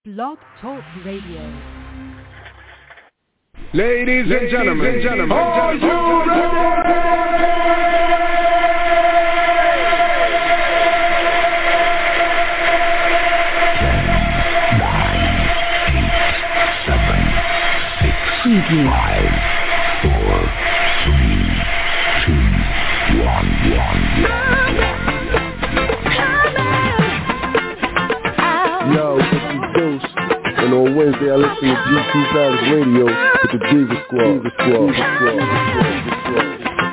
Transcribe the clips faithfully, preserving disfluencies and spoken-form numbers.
Blog Talk Radio. Ladies and gentlemen, and gentlemen, are you Five, four, three, two, one, one, one. Yo, it's the Deuce, and on Wednesday I listen to G Q Palace Radio with the Diva Squad. Diva Squad. Diva Squad. Diva Squad.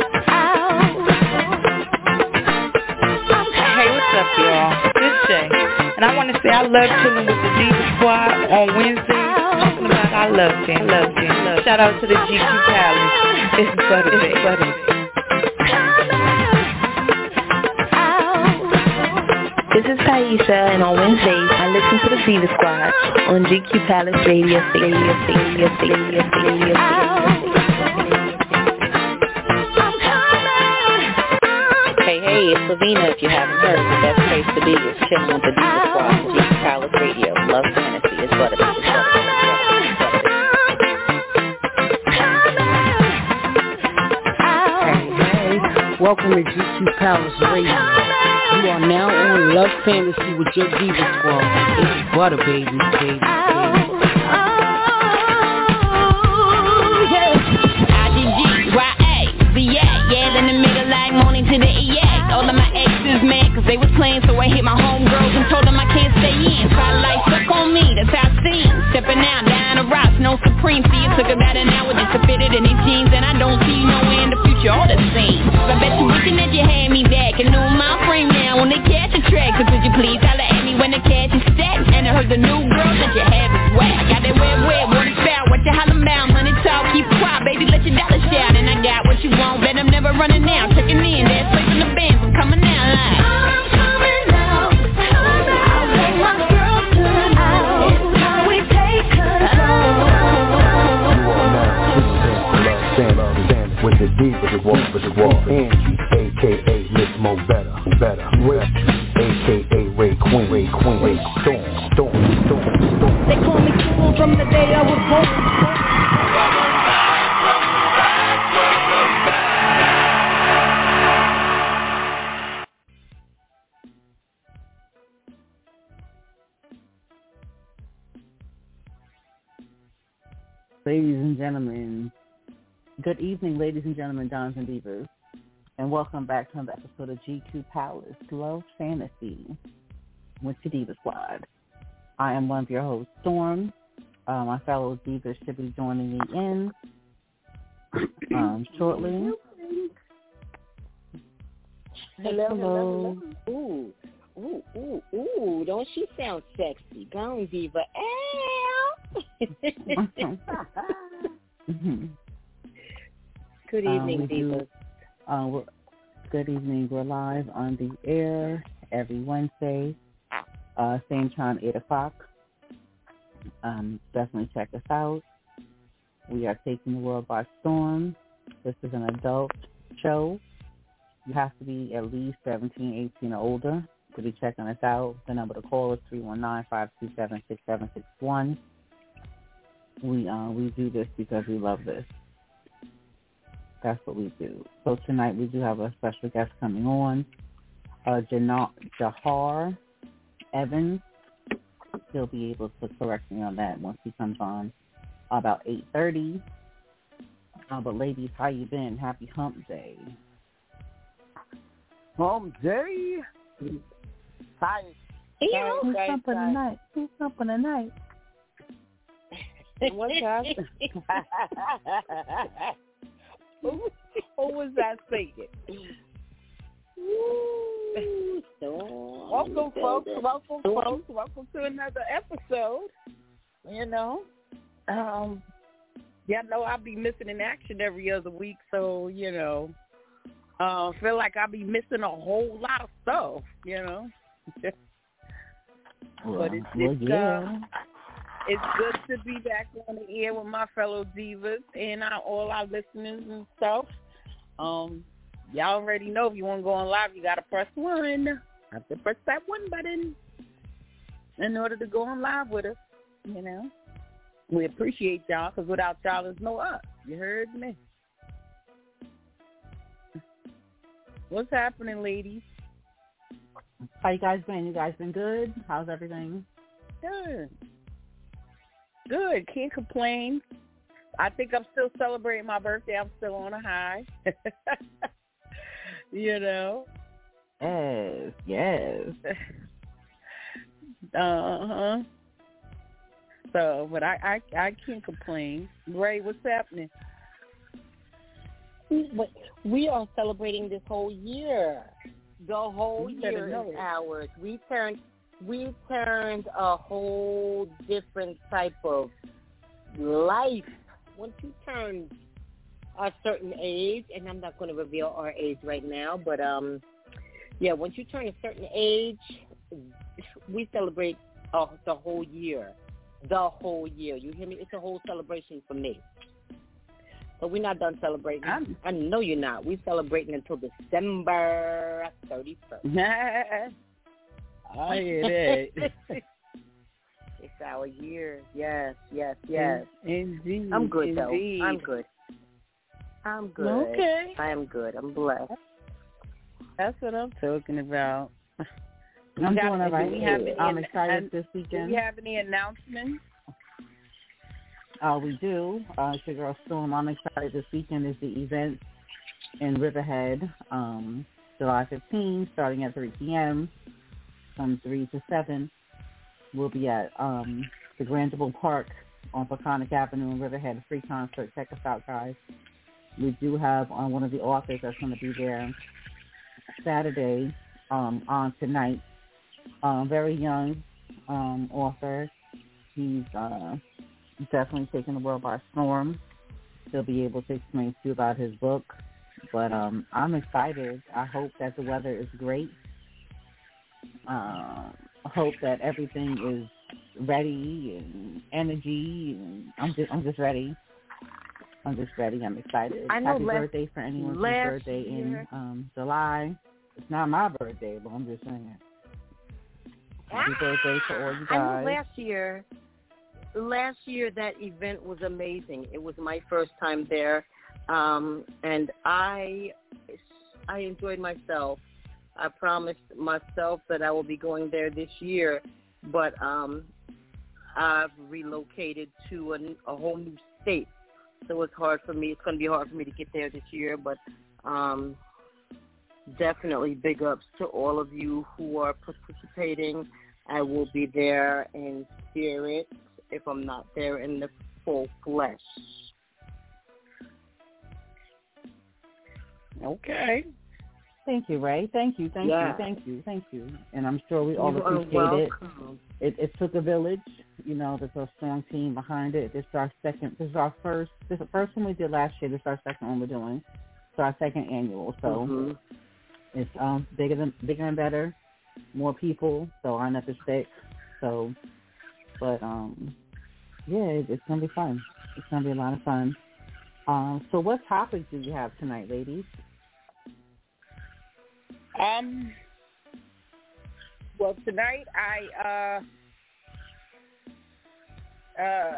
Hey, what's up, y'all? This Shay, and I want to say I love chilling with the Diva Squad on Wednesday. Talking about I love them, love them, love. Shout out to the G Q Palace. It's butter, it's butter. This is Taisha, and on Wednesdays, I listen to the Diva Squad on G Q Palace Radio, Radio, Radio, Radio, Radio, Radio. Hey, hey, it's Lavina. If you haven't heard, the best place to be is chilling with the Diva Squad on G Q Palace Radio. Love fantasy, it's butter, it's butter. Welcome to G Q Palace Radio. You are now on Love Fantasy with your Diva Squad. It's butter, baby, baby, baby. I D G Y A V A, yeah, in the middle like morning to the E A. All of my exes mad cause they was playing, so I hit my homegirls and told them I can't stay in. Spotlight stuck on me, that's how I seen. Stepping out, down the rocks, no Supreme. See, it took about an hour just to fit it in these jeans, and I don't see no way in the future all the same. I bet you wishing that you had me back and knew my frame now when they catch a track. So could you please holler at me when the cash is stacked? And I heard the new girl that you have is whack. I got that web web, what it's foul, what you holler about? Money talk, keep quiet, baby, let your dollar shout. And I got what you want, bet I'm never running out. Checking in, there's place in the bands, I'm coming out like I'm coming out, I want my girl tonight. It's how we take control. With the Diva Squad, with the Squad, Angie, A K A Miss Mo Better, Better, Ray, A K A Ray Queen, Ray Queen, Ray Storm, Storm, Storm, Storm. They call me cool from the day I was born. Ladies and gentlemen, good evening, ladies and gentlemen, Dons and Divas, and welcome back to another episode of G Q Palace Love Fantasy with the Diva Squad. I am one of your hosts, Storm. Uh, my fellow divas should be joining me in um, shortly. Hello, hello, hello. Ooh, ooh, ooh, ooh, don't she sound sexy? Go on, Diva. Ow! mm-hmm. Good evening, um, Divas. Uh, we're, good evening. We're live on the air every Wednesday, uh, same time, eight o'clock. Um, definitely check us out. We are taking the world by storm. This is an adult show. You have to be at least seventeen, eighteen or older to be checking us out. The number to call is three one nine, five two seven, six seven six one. We, uh, we do this because we love this. That's what we do. So tonight we do have a special guest coming on, uh, Jana- Jahar Evans. He'll be able to correct me on that once he comes on about eight thirty. Uh, but ladies, how you been? Happy Hump Day. Hump Day? Hi. Yeah, Who's humping tonight? Who's humping tonight? What's up? Who, who was that saying? Welcome, folks. Welcome, folks. Welcome to another episode. You know, um, yeah, I know I'll be missing in action every other week, so you know, uh, feel like I'll be missing a whole lot of stuff. You know, well, but it's, well, it's yeah. uh, It's good to be back on the air with my fellow divas and our, all our listeners and stuff. Um, y'all already know if you want to go on live, you got to press one. Have to press that one button in order to go on live with us. You know, we appreciate y'all because without y'all, there's no us. You heard me? What's happening, ladies? How you guys been? You guys been good? How's everything? Good. Good. Can't complain. I think I'm still celebrating my birthday. I'm still on a high. You know? Yes, yes. Uh-huh. So, but I, I, I can't complain. Ray, what's happening? But we are celebrating this whole year. The whole You year better know is it. ours. We turned we turned a whole different type of life. Once you turn a certain age, and I'm not going to reveal our age right now, but um, yeah, once you turn a certain age, we celebrate uh, the whole year. The whole year. You hear me? It's a whole celebration for me. But we're not done celebrating. I'm, I know you're not. We're celebrating until December thirty-first. I hear that. It's our year. Yes, yes, yes. Indeed. I'm good, indeed. though. I'm good. I'm good. Okay. I am good. I'm blessed. That's what I'm talking about. I'm We doing have- all right. do we have any- I'm excited and- this Do weekend. we have any announcements? Uh, we do. Uh, it's your girl Storm. I'm excited this weekend is the event in Riverhead, um, July fifteenth, starting at three p.m. from three to seven. We'll be at um, the Grandville Park on Peconic Avenue in Riverhead, a free concert. Check us out, guys. We do have uh, one of the authors that's going to be there Saturday um, on tonight. Um, very young um, author. He's uh, definitely taking the world by storm. He'll be able to explain to you about his book. But um, I'm excited. I hope that the weather is great. Uh, I hope that everything is ready and energy. And I'm just, I'm just ready. I'm just ready. I'm excited. I know Happy last- birthday for anyone's last birthday in year- um, July. It's not my birthday, but I'm just saying. Happy birthday to all you I guys. know last year, last year that event was amazing. It was my first time there, um, and I, I enjoyed myself. I promised myself that I will be going there this year, but um, I've relocated to a, a whole new state, so it's hard for me. It's going to be hard for me to get there this year, but um, definitely big ups to all of you who are participating. I will be there in spirit if I'm not there in the full flesh. Okay. Thank you, Ray. Thank you, thank Yeah. you, thank you, thank you. And I'm sure we all You are appreciate it. welcome. it. It took a village. You know, there's a strong team behind it. This is our second. This is our first. This is the first one we did last year. This is our second one we're doing. It's our second annual. So Mhm. it's um bigger than bigger and better. More people. So I'm at the six. So, but um, yeah, it, it's gonna be fun. It's gonna be a lot of fun. Um, so what topics do you have tonight, ladies? Um. Well, tonight I uh uh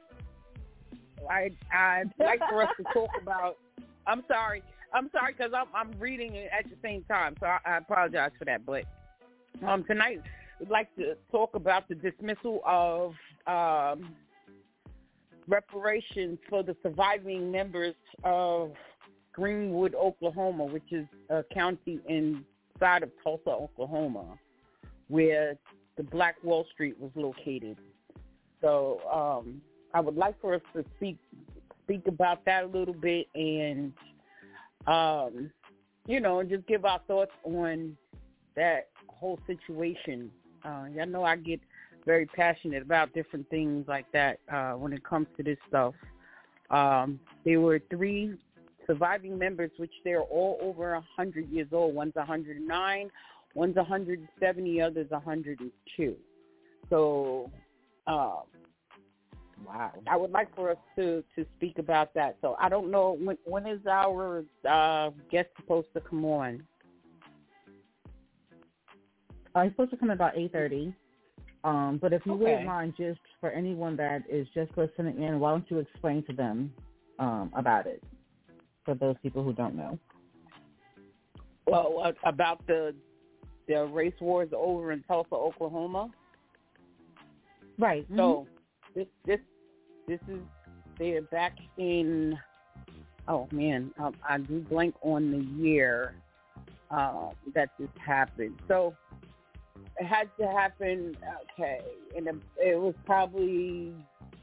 I I'd like for us to talk about. I'm sorry. I'm sorry because I'm I'm reading it at the same time, so I, I apologize for that. But um, tonight we'd like to talk about the dismissal of um, reparations for the surviving members of Greenwood, Oklahoma, which is a county inside of Tulsa, Oklahoma, where the Black Wall Street was located. So um, I would like for us to speak speak about that a little bit and, um, you know, just give our thoughts on that whole situation. Uh, y'all know I get very passionate about different things like that uh, when it comes to this stuff. Um, there were three surviving members, which they're all over one hundred years old. One's one hundred nine, one's one hundred seventy, others one hundred two. So, um, wow. I would like for us to, to speak about that. So I don't know, when when is our uh, guest supposed to come on? Uh, he's supposed to come at about eight thirty. Um, but if you Okay. wouldn't mind, just for anyone that is just listening in, why don't you explain to them um, about it, for those people who don't know? Well, uh, about the the race wars over in Tulsa, Oklahoma. Right. So this this this is they're back in. Oh man, um, I do blank on the year uh, that this happened. So it had to happen. Okay, and it, it was probably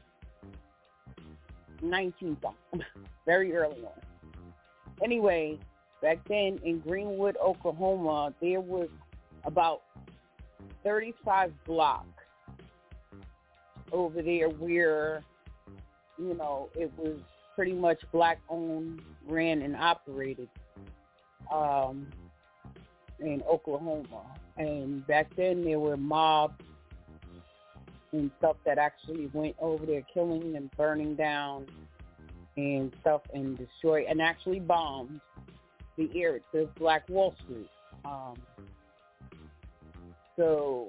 nineteen something, very early on. Anyway, back then in Greenwood, Oklahoma, there was about thirty-five blocks over there where, you know, it was pretty much black-owned, ran, and operated um, in Oklahoma. And back then there were mobs and stuff that actually went over there killing and burning down and stuff and destroy and actually bombed the area, the Black Wall Street. Um, so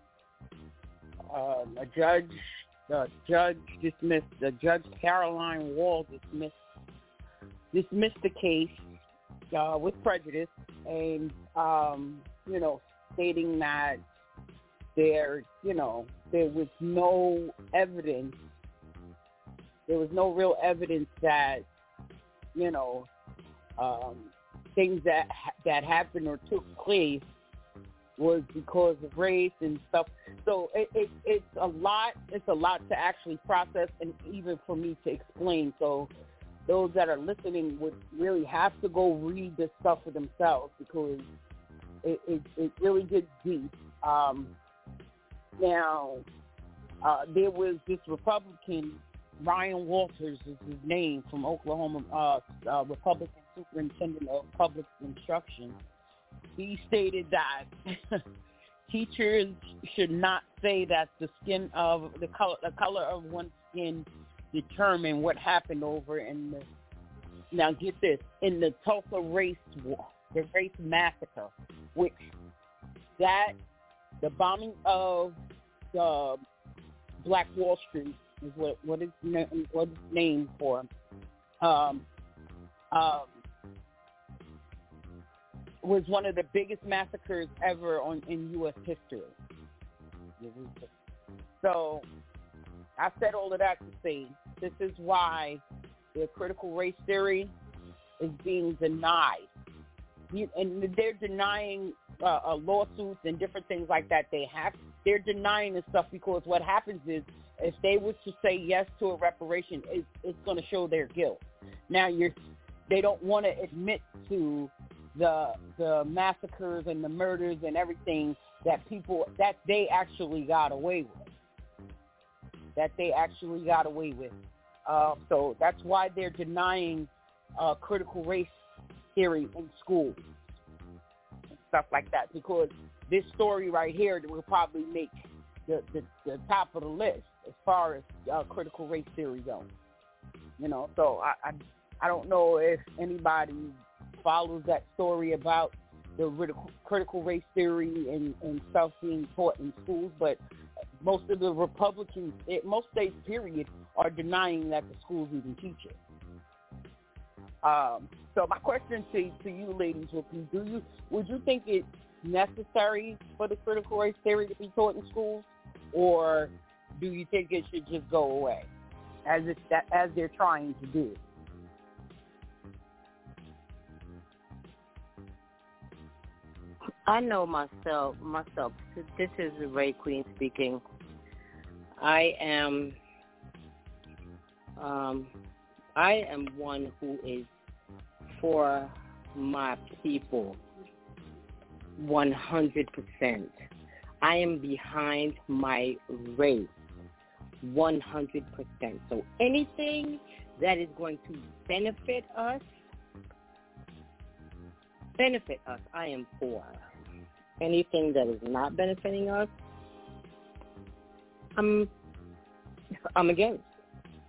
um, a judge, the judge dismissed, the judge Caroline Wall dismissed dismissed the case uh, with prejudice, and um, you know, stating that there, you know, there was no evidence, there was no real evidence that, you know, um, things that that happened or took place was because of race and stuff. So it, it, it's a lot. It's a lot to actually process, and even for me to explain. So those that are listening would really have to go read this stuff for themselves, because it, it, it really gets deep. Um, now, uh, there was this Republican, Ryan Walters is his name, from Oklahoma, uh, uh, Republican Superintendent of Public Instruction. He stated that teachers should not say that the skin of the color, the color of one's skin determine what happened over in the. Now get this, in the Tulsa race war, the race massacre, which that the bombing of the Black Wall Street is what what is what is named for. Um, um, was one of the biggest massacres ever on in U S history. So I said all of that to say this is why the critical race theory is being denied. You, and they're denying uh, uh, lawsuits and different things like that. They have they're denying this stuff because what happens is, if they were to say yes to a reparation, it, it's going to show their guilt. Now you're they don't want to admit to the the massacres and the murders and everything that people that they actually got away with. That they actually got away with. Uh, so that's why they're denying uh, critical race theory in schools and stuff like that. Because this story right here will probably make the, the, the top of the list as far as uh, critical race theory goes. You know, so I, I I don't know if anybody follows that story about the critical, critical race theory and, and stuff being taught in schools, but most of the Republicans, most states, period, are denying that the schools even teach it. Um, so my question to to you ladies would be: Do you would you think it's necessary for the critical race theory to be taught in schools, or do you think it should just go away, as it as they're trying to do? I know myself. Myself. This is Ray Queen speaking. I am. Um, I am one who is for my people. One hundred percent. I am behind my race. One hundred percent. So anything that is going to benefit us, benefit us, I am for. Anything that is not benefiting us, I'm I'm against.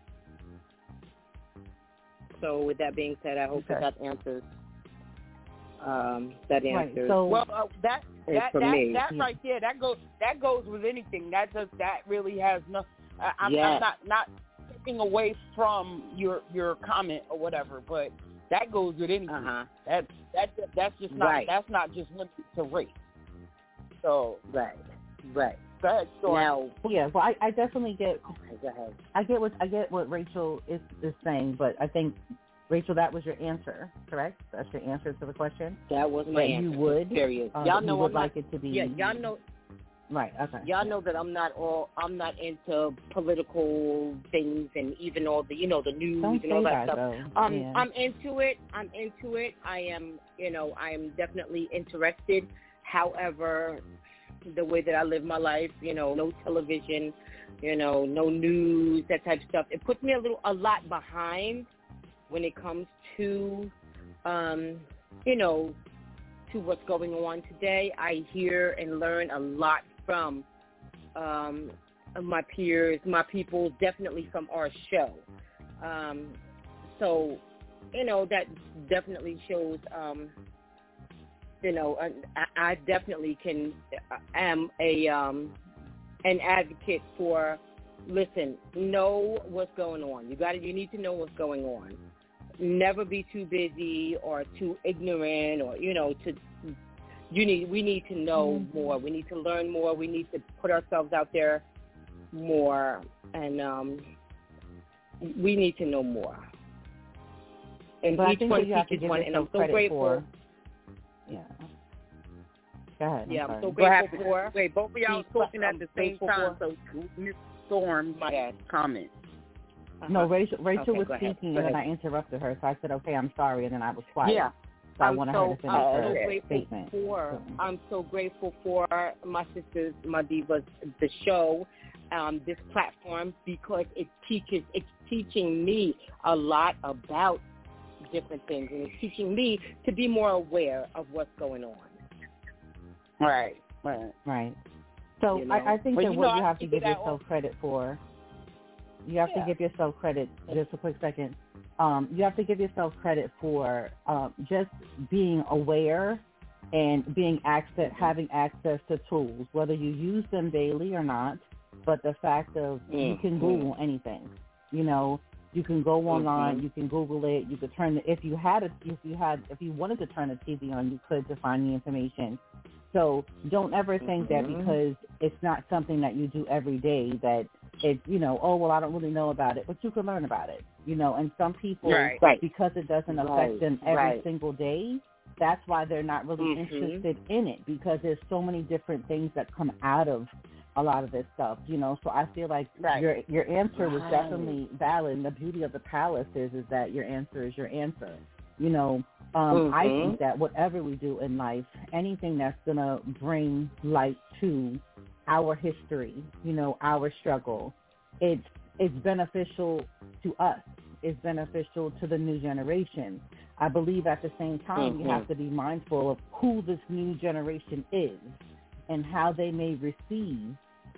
So with that being said, I hope Okay. that, that answers. Um, that answers. Right. So, well, uh, that that for that, me. that right there, that goes that goes with anything. That does that really has no. I, I'm, yes. I'm not not taking away from your your comment or whatever, but that goes with anything. Uh-huh. That that that's just not right. that's not just limited to race. So right, right. Go ahead, Storm. Now, yeah, well, I, I definitely get. okay, go ahead. I get what I get what Rachel is, is saying, but I think Rachel, that was your answer, correct? That's your answer to the question. That was my that answer. You would. Period. Uh, y'all you know would I'm like not, it to be. Yeah, y'all know. Right. Okay. Y'all know that I'm not all. I'm not into political things and even all the, you know, the news Don't and all say that, that stuff. Though. Um, yeah. I'm into it. I'm into it. I am, you know, I am definitely interested. However, the way that I live my life, you know, no television, you know, no news, that type of stuff. It puts me a little, a lot behind when it comes to, um, you know, to what's going on today. I hear and learn a lot from um, my peers, my people, definitely from our show. Um, so, you know, that definitely shows, um, you know, I, I definitely can, am a um, an advocate for, listen, know what's going on. You got to, you need to know what's going on. Never be too busy or too ignorant, or, you know, to you need we need to know mm-hmm. more. We need to learn more. We need to put ourselves out there more, and um, we need to know more. And but each one teaches one, and I'm so grateful. For, yeah. Go ahead. Yeah, I'm, I'm so grateful for. for. Wait, both of y'all talking at the same time, so Miss Storm might yes. comment. Uh-huh. No, Rachel, Rachel okay, was speaking, and then I interrupted her, so I said, okay, I'm sorry, and then I was quiet. Yeah. So I I'm wanted so, her to finish I'm her so grateful statement. For, I'm so grateful for my sisters, my divas, the show, um, this platform, because it teaches, it's teaching me a lot about different things, and it's teaching me to be more aware of what's going on. Right, right, right. So you know? I, I think well, that you what know, you I have to give yourself all... credit for, you have yeah. to give yourself credit, just a quick second, um, you have to give yourself credit for um, just being aware and being access, having access to tools, whether you use them daily or not, but the fact of mm-hmm. you can Google anything, you know, you can go online, mm-hmm. you can Google it, you could turn the, if you had a, if you had, if you wanted to turn the T V on, you could to find the information. So don't ever think mm-hmm. that because it's not something that you do every day that it's, you know, oh, well, I don't really know about it, but you can learn about it, you know, and some people, right. because it doesn't affect right. them every right. single day, that's why they're not really mm-hmm. interested in it, because there's so many different things that come out of a lot of this stuff, you know. So I feel like right. your your answer was right. definitely valid. And the beauty of the palace is, is that your answer is your answer. You know, um, mm-hmm. I think that whatever we do in life, anything that's going to bring light to our history, you know, our struggle, it's it's beneficial to us. It's beneficial to the new generation. I believe at the same time mm-hmm. we have to be mindful of who this new generation is and how they may receive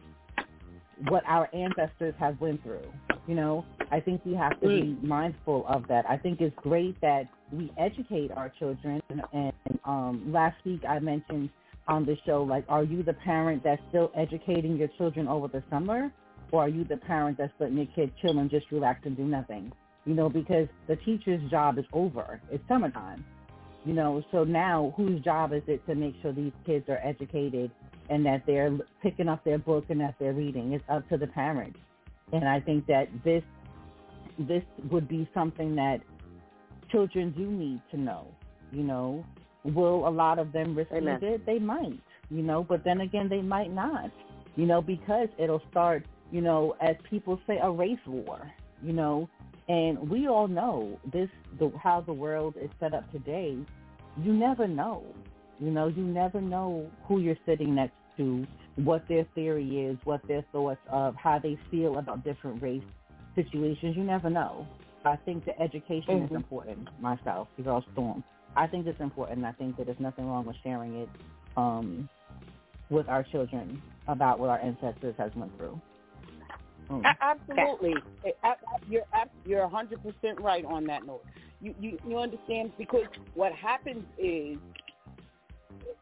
what our ancestors have went through. You know, I think we have to mm. be mindful of that. I think it's great that we educate our children. And, and um, last week I mentioned on the show, like, are you the parent that's still educating your children over the summer? Or are you the parent that's letting your kid chill and just relax and do nothing? You know, because the teacher's job is over. It's summertime. You know, so now whose job is it to make sure these kids are educated and that they're picking up their book and that they're reading? It's up to the parents. And I think that this this would be something that children do need to know. You know, will a lot of them receive Amen. it? They might, you know, but then again, they might not, you know, because it'll start, you know, as people say, a race war, you know. And we all know this, the, how the world is set up today. You never know. You know, you never know who you're sitting next to, what their theory is, what their thoughts of, how they feel about different race situations. You never know. I think the education mm-hmm. is important, myself, because Storm. I think it's important. I think that there's nothing wrong with sharing it um, with our children about what our ancestors has went through. Mm. Absolutely, you're you're one hundred percent right on that note. You, you you understand, because what happens is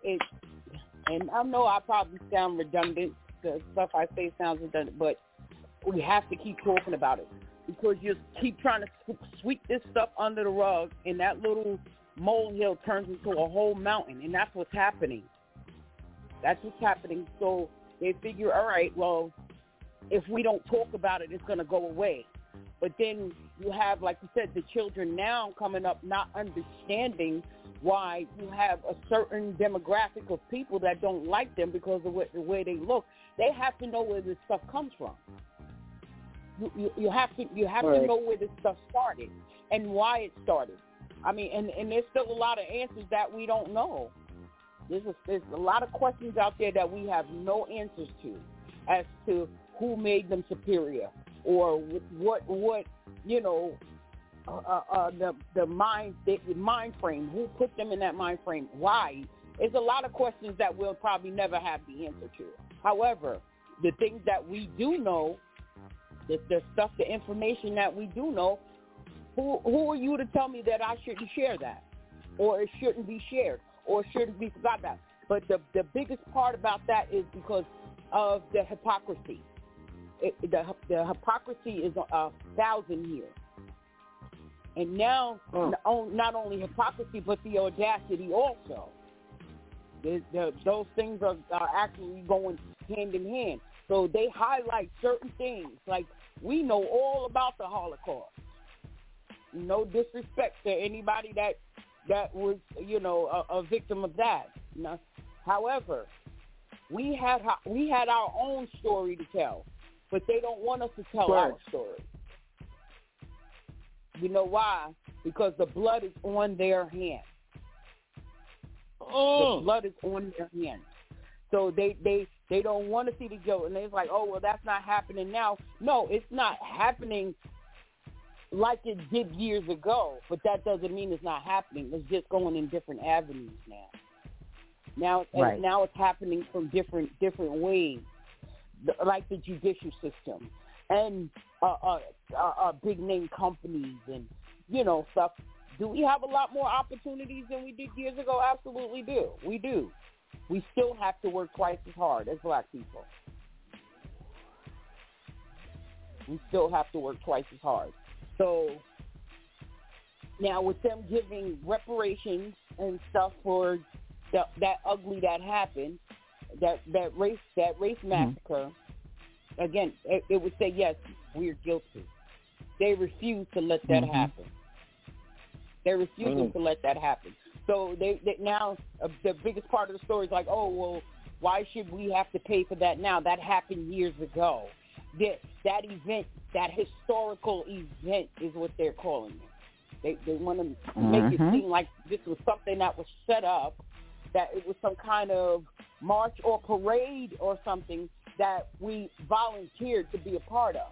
it, and I know I probably sound redundant. The stuff I say sounds redundant, but we have to keep talking about it because you keep trying to sweep this stuff under the rug, and that little molehill turns into a whole mountain, and that's what's happening. That's what's happening. So they figure, all right, well, if we don't talk about it, it's going to go away. But then you have, like you said, the children now coming up not understanding why you have a certain demographic of people that don't like them because of what, the way they look. They have to know where this stuff comes from. You, you, you have to you have right. to know where this stuff started and why it started. I mean, and, and there's still a lot of answers that we don't know. There's a, there's a lot of questions out there that we have no answers to as to who made them superior or what, what you know, uh, uh, the the mind the mind frame, who put them in that mind frame, why. There's a lot of questions that we'll probably never have the answer to. However, the things that we do know, the, the stuff, the information that we do know, who who are you to tell me that I shouldn't share that or it shouldn't be shared or shouldn't be forgot about? But the, the biggest part about that is because of the hypocrisy. It, the, the hypocrisy is a, a thousand years. And now, oh. not only hypocrisy, but the audacity also. The, the, those things are, are actually going hand in hand. So they highlight certain things. Like, we know all about the Holocaust. No disrespect to anybody that that was, you know, a, a victim of that. No. However, we had we had our own story to tell, but they don't want us to tell sure. our story. You know why? Because the blood is on their hands. Oh. The blood is on their hands. So they, they, they don't want to see the guilt. And they're like, oh, well, that's not happening now. No, it's not happening like it did years ago. But that doesn't mean it's not happening. It's just going in different avenues now. Now, right. and now it's happening from different different ways, like the judicial system and uh, uh, uh, uh, big name companies and, you know, stuff. Do we have a lot more opportunities than we did years ago? Absolutely do. We do. We still have to work twice as hard as black people. We still have to work twice as hard. So now with them giving reparations and stuff for the, that ugly that happened, that, that race that race massacre, mm-hmm. again, it, it would say, yes, we're guilty. They refuse to let that mm-hmm. happen. They're refusing mm-hmm. to let that happen. So they, they now uh, the biggest part of the story is like, oh, well, why should we have to pay for that now? That happened years ago. That, that event, that historical event is what they're calling it. They, they want to mm-hmm. make it seem like this was something that was set up, that it was some kind of march or parade or something that we volunteered to be a part of.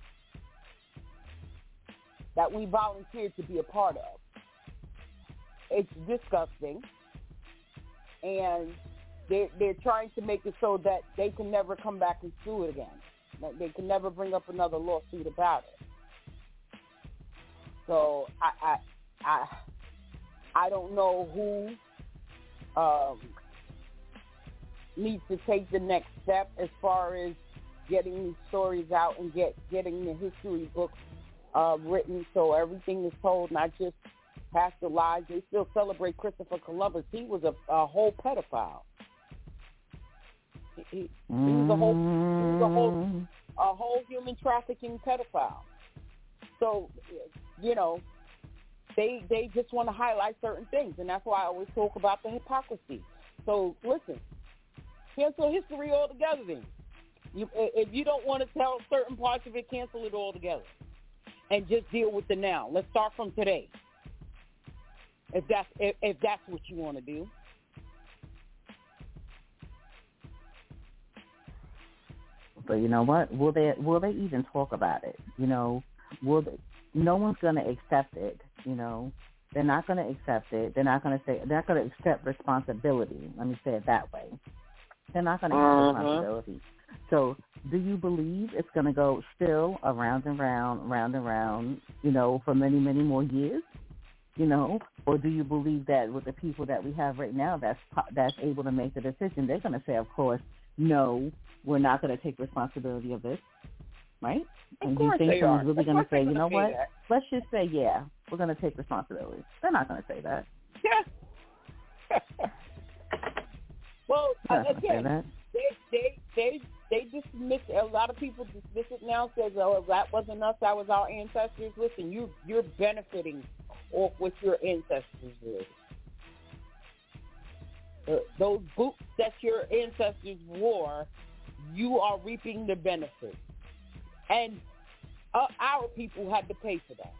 That we volunteered to be a part of. It's disgusting, and they're, they're trying to make it so that they can never come back and sue it again. That they can never bring up another lawsuit about it. So I I I, I don't know who um, needs to take the next step as far as getting these stories out and get getting the history books uh, written so everything is told, not just past the lies. They still celebrate Christopher Columbus. He was a, a whole pedophile. He, he, he was a whole, he was a whole, a whole human trafficking pedophile. So, you know, they they just want to highlight certain things, and that's why I always talk about the hypocrisy. So, listen, cancel history altogether. Then, you, if you don't want to tell certain parts of it, cancel it altogether, and just deal with the now. Let's start from today. If that's if, if that's what you want to do. But you know what? Will they will they even talk about it? You know, will they, no one's going to accept it. You know, they're not going to accept it. They're not going to say they're not going to accept responsibility. Let me say it that way. They're not going to accept uh-huh. responsibility. So, do you believe it's going to go still around and round, round and round? You know, for many many more years? You know, Or do you believe that with the people that we have right now that's that's able to make the decision, they're going to say, of course, no, we're not going to take responsibility of this, right? Of And do you course think they someone's are. really Of going to course they're say, you gonna know say what, that. let's just say, yeah, we're going to take responsibility? They're not going to say that. Yeah. Well, They're not uh, gonna say again, that. they they they they dismiss a lot of people dismiss it now. Says, oh, that wasn't us, that was our ancestors. Listen, you you're benefiting off what your ancestors did. Uh, those boots that your ancestors wore, you are reaping the benefit, and uh, our people had to pay for that.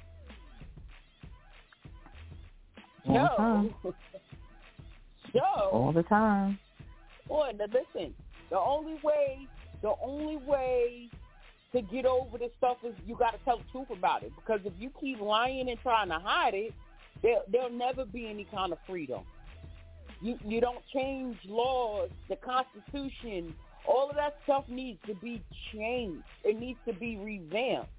All the time. So, so All the time. boy, now listen. The only way, the only way to get over this stuff is you got to tell the truth about it. Because if you keep lying and trying to hide it, there there'll never be any kind of freedom. You you don't change laws, the Constitution, all of that stuff needs to be changed. It needs to be revamped.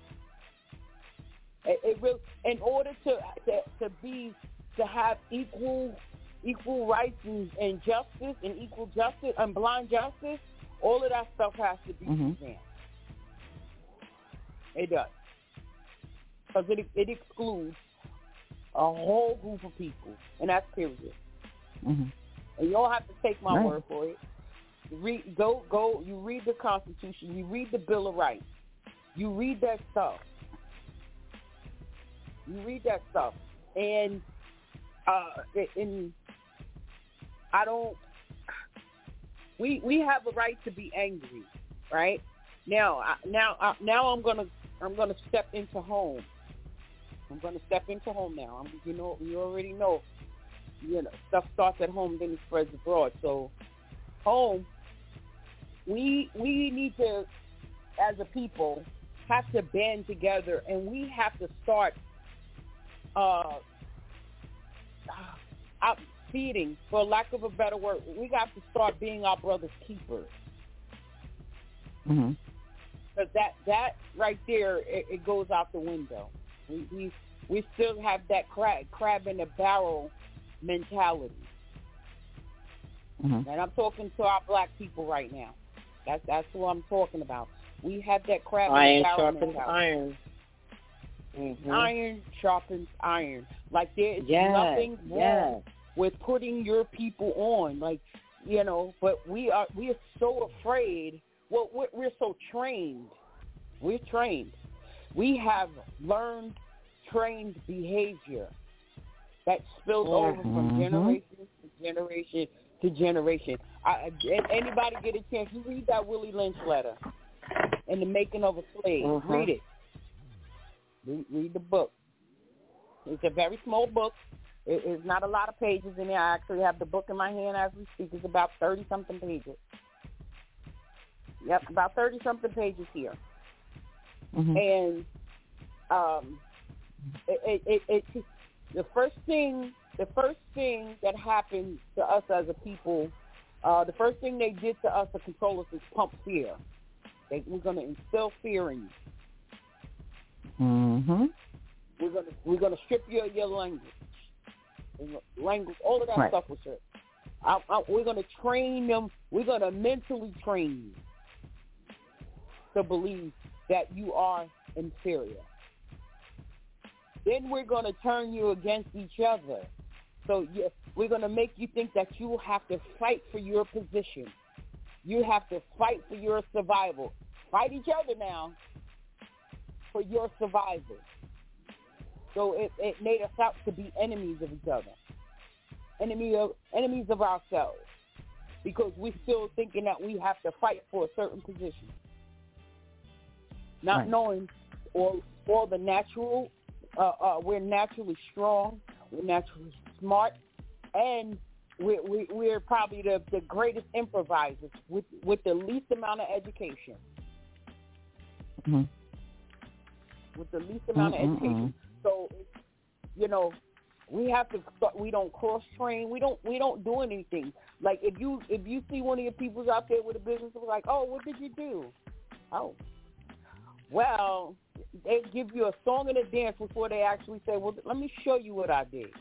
It, it will, in order to, to to be to have equal equal rights and, and justice and equal justice and blind justice, all of that stuff has to be mm-hmm. revamped. It does, because it it excludes a whole group of people, and that's period. Mm-hmm. And you don't have to take my right. word for it. You read, go, go. You read the Constitution. You read the Bill of Rights. You read that stuff. You read that stuff, and uh, and I don't. We we have a right to be angry, right? Now, I, now, I, now I'm gonna I'm gonna step into home. I'm gonna step into home now. I'm, you know, you already know. You know, stuff starts at home, then it spreads abroad. So, home, we we need to, as a people, have to band together, and we have to start uh, out feeding, for lack of a better word. We got to start being our brother's keepers. Mm-hmm. Because that that right there, it, it goes out the window. We we, we still have that crab crab in the barrel mentality. Mm-hmm. And I'm talking to our black people right now. That's that's who I'm talking about. We have that crab iron in the barrel sharpens mentality. iron. Mm-hmm. Iron sharpens iron. Like there is yes. nothing wrong yes. with putting your people on. Like, you know, but we are we are so afraid. Well, we're, we're so trained. We're trained. We have learned, trained behavior that spills over from mm-hmm. generation to generation to generation. I, anybody get a chance, you read that Willie Lynch letter, In the Making of a Slave. Mm-hmm. Read it. Read, read the book. It's a very small book. It, it's not a lot of pages in there. I actually have the book in my hand as we speak. It's about thirty-something pages. Yep, about thirty-something pages here. Mm-hmm. And um, it, it, it, it, the first thing, the first thing that happened to us as a people, uh, the first thing they did to us to control us is pump fear. They, we're going to instill fear in you. Mm-hmm. We're going to we're going to strip you of your language, language, all of that right. stuff was stripped. I, I, we're going to train them. We're going to mentally train you to believe that you are inferior. Then we're going to turn you against each other. So you, we're going to make you think that you have to fight for your position. You have to fight for your survival. Fight each other now for your survival. So it, it made us out to be enemies of each other, enemy of, enemies of ourselves, because we're still thinking that we have to fight for a certain position. Not right. knowing all, all the natural, uh, uh, we're naturally strong, we're naturally smart, and we're, we, we're probably the, the greatest improvisers with, with the least amount of education. Mm-hmm. With the least amount Mm-mm-mm. of education. So, you know, we have to. We don't cross train. We don't. We don't do anything. Like if you if you see one of your peoples out there with a business, it's like, oh, what did you do? Oh, well, they give you a song and a dance before they actually say, well, let me show you what I did.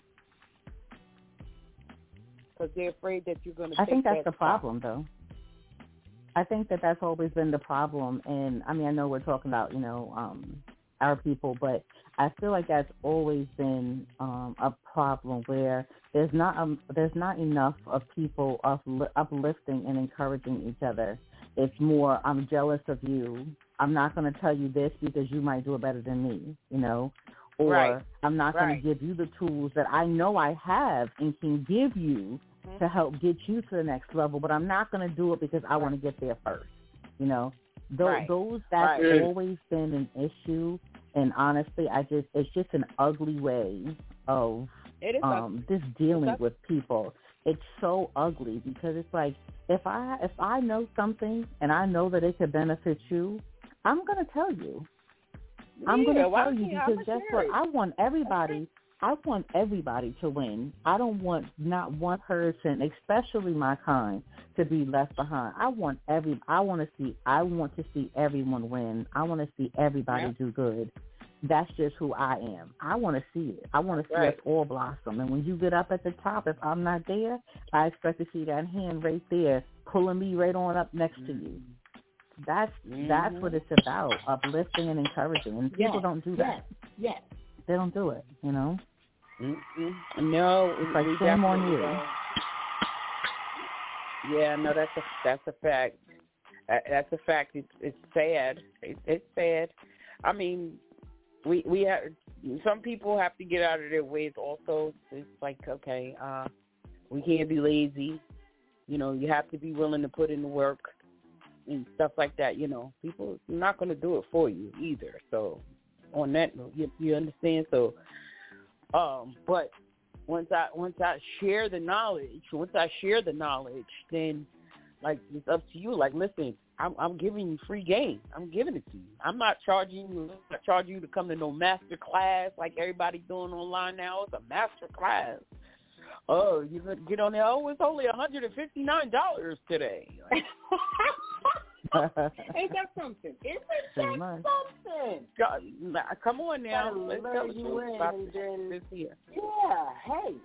Because they're afraid that you're going to I take think that's that the spot. problem, though. I think that that's always been the problem. And, I mean, I know we're talking about, you know, um, our people, but I feel like that's always been um, a problem where there's not um, there's not enough of people upli- uplifting and encouraging each other. It's more, I'm jealous of you. I'm not going to tell you this because you might do it better than me, you know, or Right. I'm not going Right. to give you the tools that I know I have and can give you Mm-hmm. to help get you to the next level, but I'm not going to do it because I want to get there first, you know. Th- Right. Those that's Right. always been an issue, and honestly, I just it's just an ugly way of It is um, ugly. just dealing It's with people. It's so ugly because it's like if I if I know something and I know that it could benefit you, I'm going to tell you. I'm Yeah, going to why tell you can't I because guess share what? it? I want everybody. I want everybody to win. I don't want not one person, especially my kind, to be left behind. I want every. I want to see. I want to see everyone win. I want to see everybody Yeah. do good. That's just who I am. I want to see it. I want to see Right. us all blossom. And when you get up at the top, if I'm not there, I expect to see that hand right there pulling me right on up next to you. That's Mm-hmm. that's what it's about, uplifting and encouraging. And people Yes, don't do that. Yes. They don't do it, you know? Mm-mm. No, It's like we shame on definitely you. don't. Yeah, no, that's a that's a fact. That- That's a fact. It's it's sad. It's, it's sad. I mean, we we have some people have to get out of their ways. Also, it's like okay, uh, we can't be lazy. You know, you have to be willing to put in the work and stuff like that. You know, people are not going to do it for you either. So, on that note, you, you understand. So, um, but once I once I share the knowledge, once I share the knowledge, then like it's up to you. Like, listen, I'm I'm giving you free game. I'm giving it to you. I'm not charging you. I'm not charging you to come to no master class like everybody's doing online now. It's a master class. Oh, you could get on there. Oh, it's only one hundred fifty-nine dollars today. Like, ain't that something? Isn't Pretty that much. something? God, nah, come on now. Gotta Let's lure tell the you truth in about and then- this here. Yeah, hey.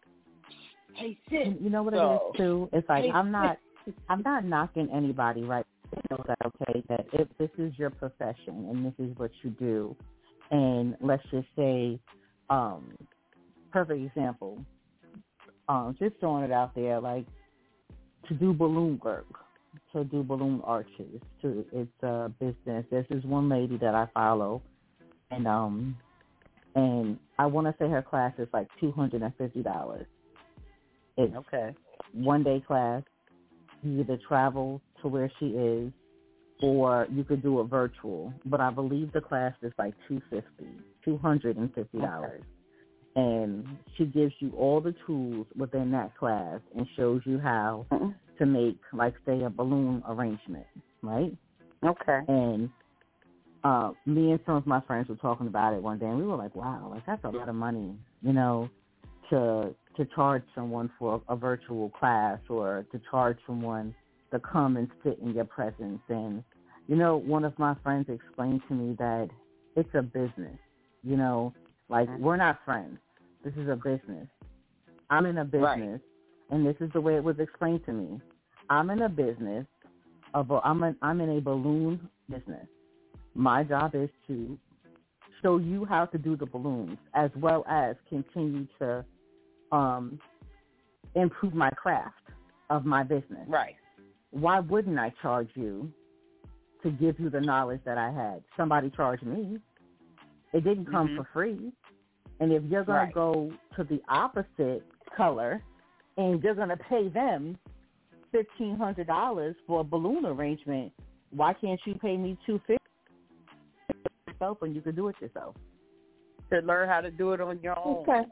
Hey, sis. You know what it So- is too? It's like Hey, I'm not I'm not knocking anybody, right? You know that okay, that if this is your profession and this is what you do, and let's just say, um, perfect example, um, just throwing it out there, like to do balloon work, to do balloon arches, to it's a business. This is one lady that I follow, and um, and I want to say her class is like two hundred and fifty dollars. It's Okay. one day class. You either travel to where she is, or you could do it virtual. But I believe the class is like two fifty, two hundred and fifty dollars, and she gives you all the tools within that class and shows you how to make, like, say, a balloon arrangement, right? Okay. And uh, me and some of my friends were talking about it one day, and we were like, wow, like that's a lot of money, you know, to to charge someone for a, a virtual class or to charge someone to come and sit in your presence. And, you know, one of my friends explained to me that it's a business, you know, like we're not friends. This is a business. I'm in a business, Right. and this is the way it was explained to me. I'm in a business, of a, I'm, an, I'm in a balloon business. My job is to show you how to do the balloons as well as continue to um, improve my craft of my business. Right. Why wouldn't I charge you to give you the knowledge that I had? Somebody charged me. It didn't come Mhm. for free. And if you're going Right. to go to the opposite color and you're going to pay them fifteen hundred dollars for a balloon arrangement, why can't you pay me two hundred fifty dollars yourself and you can do it yourself? To learn how to do it on your own. Okay.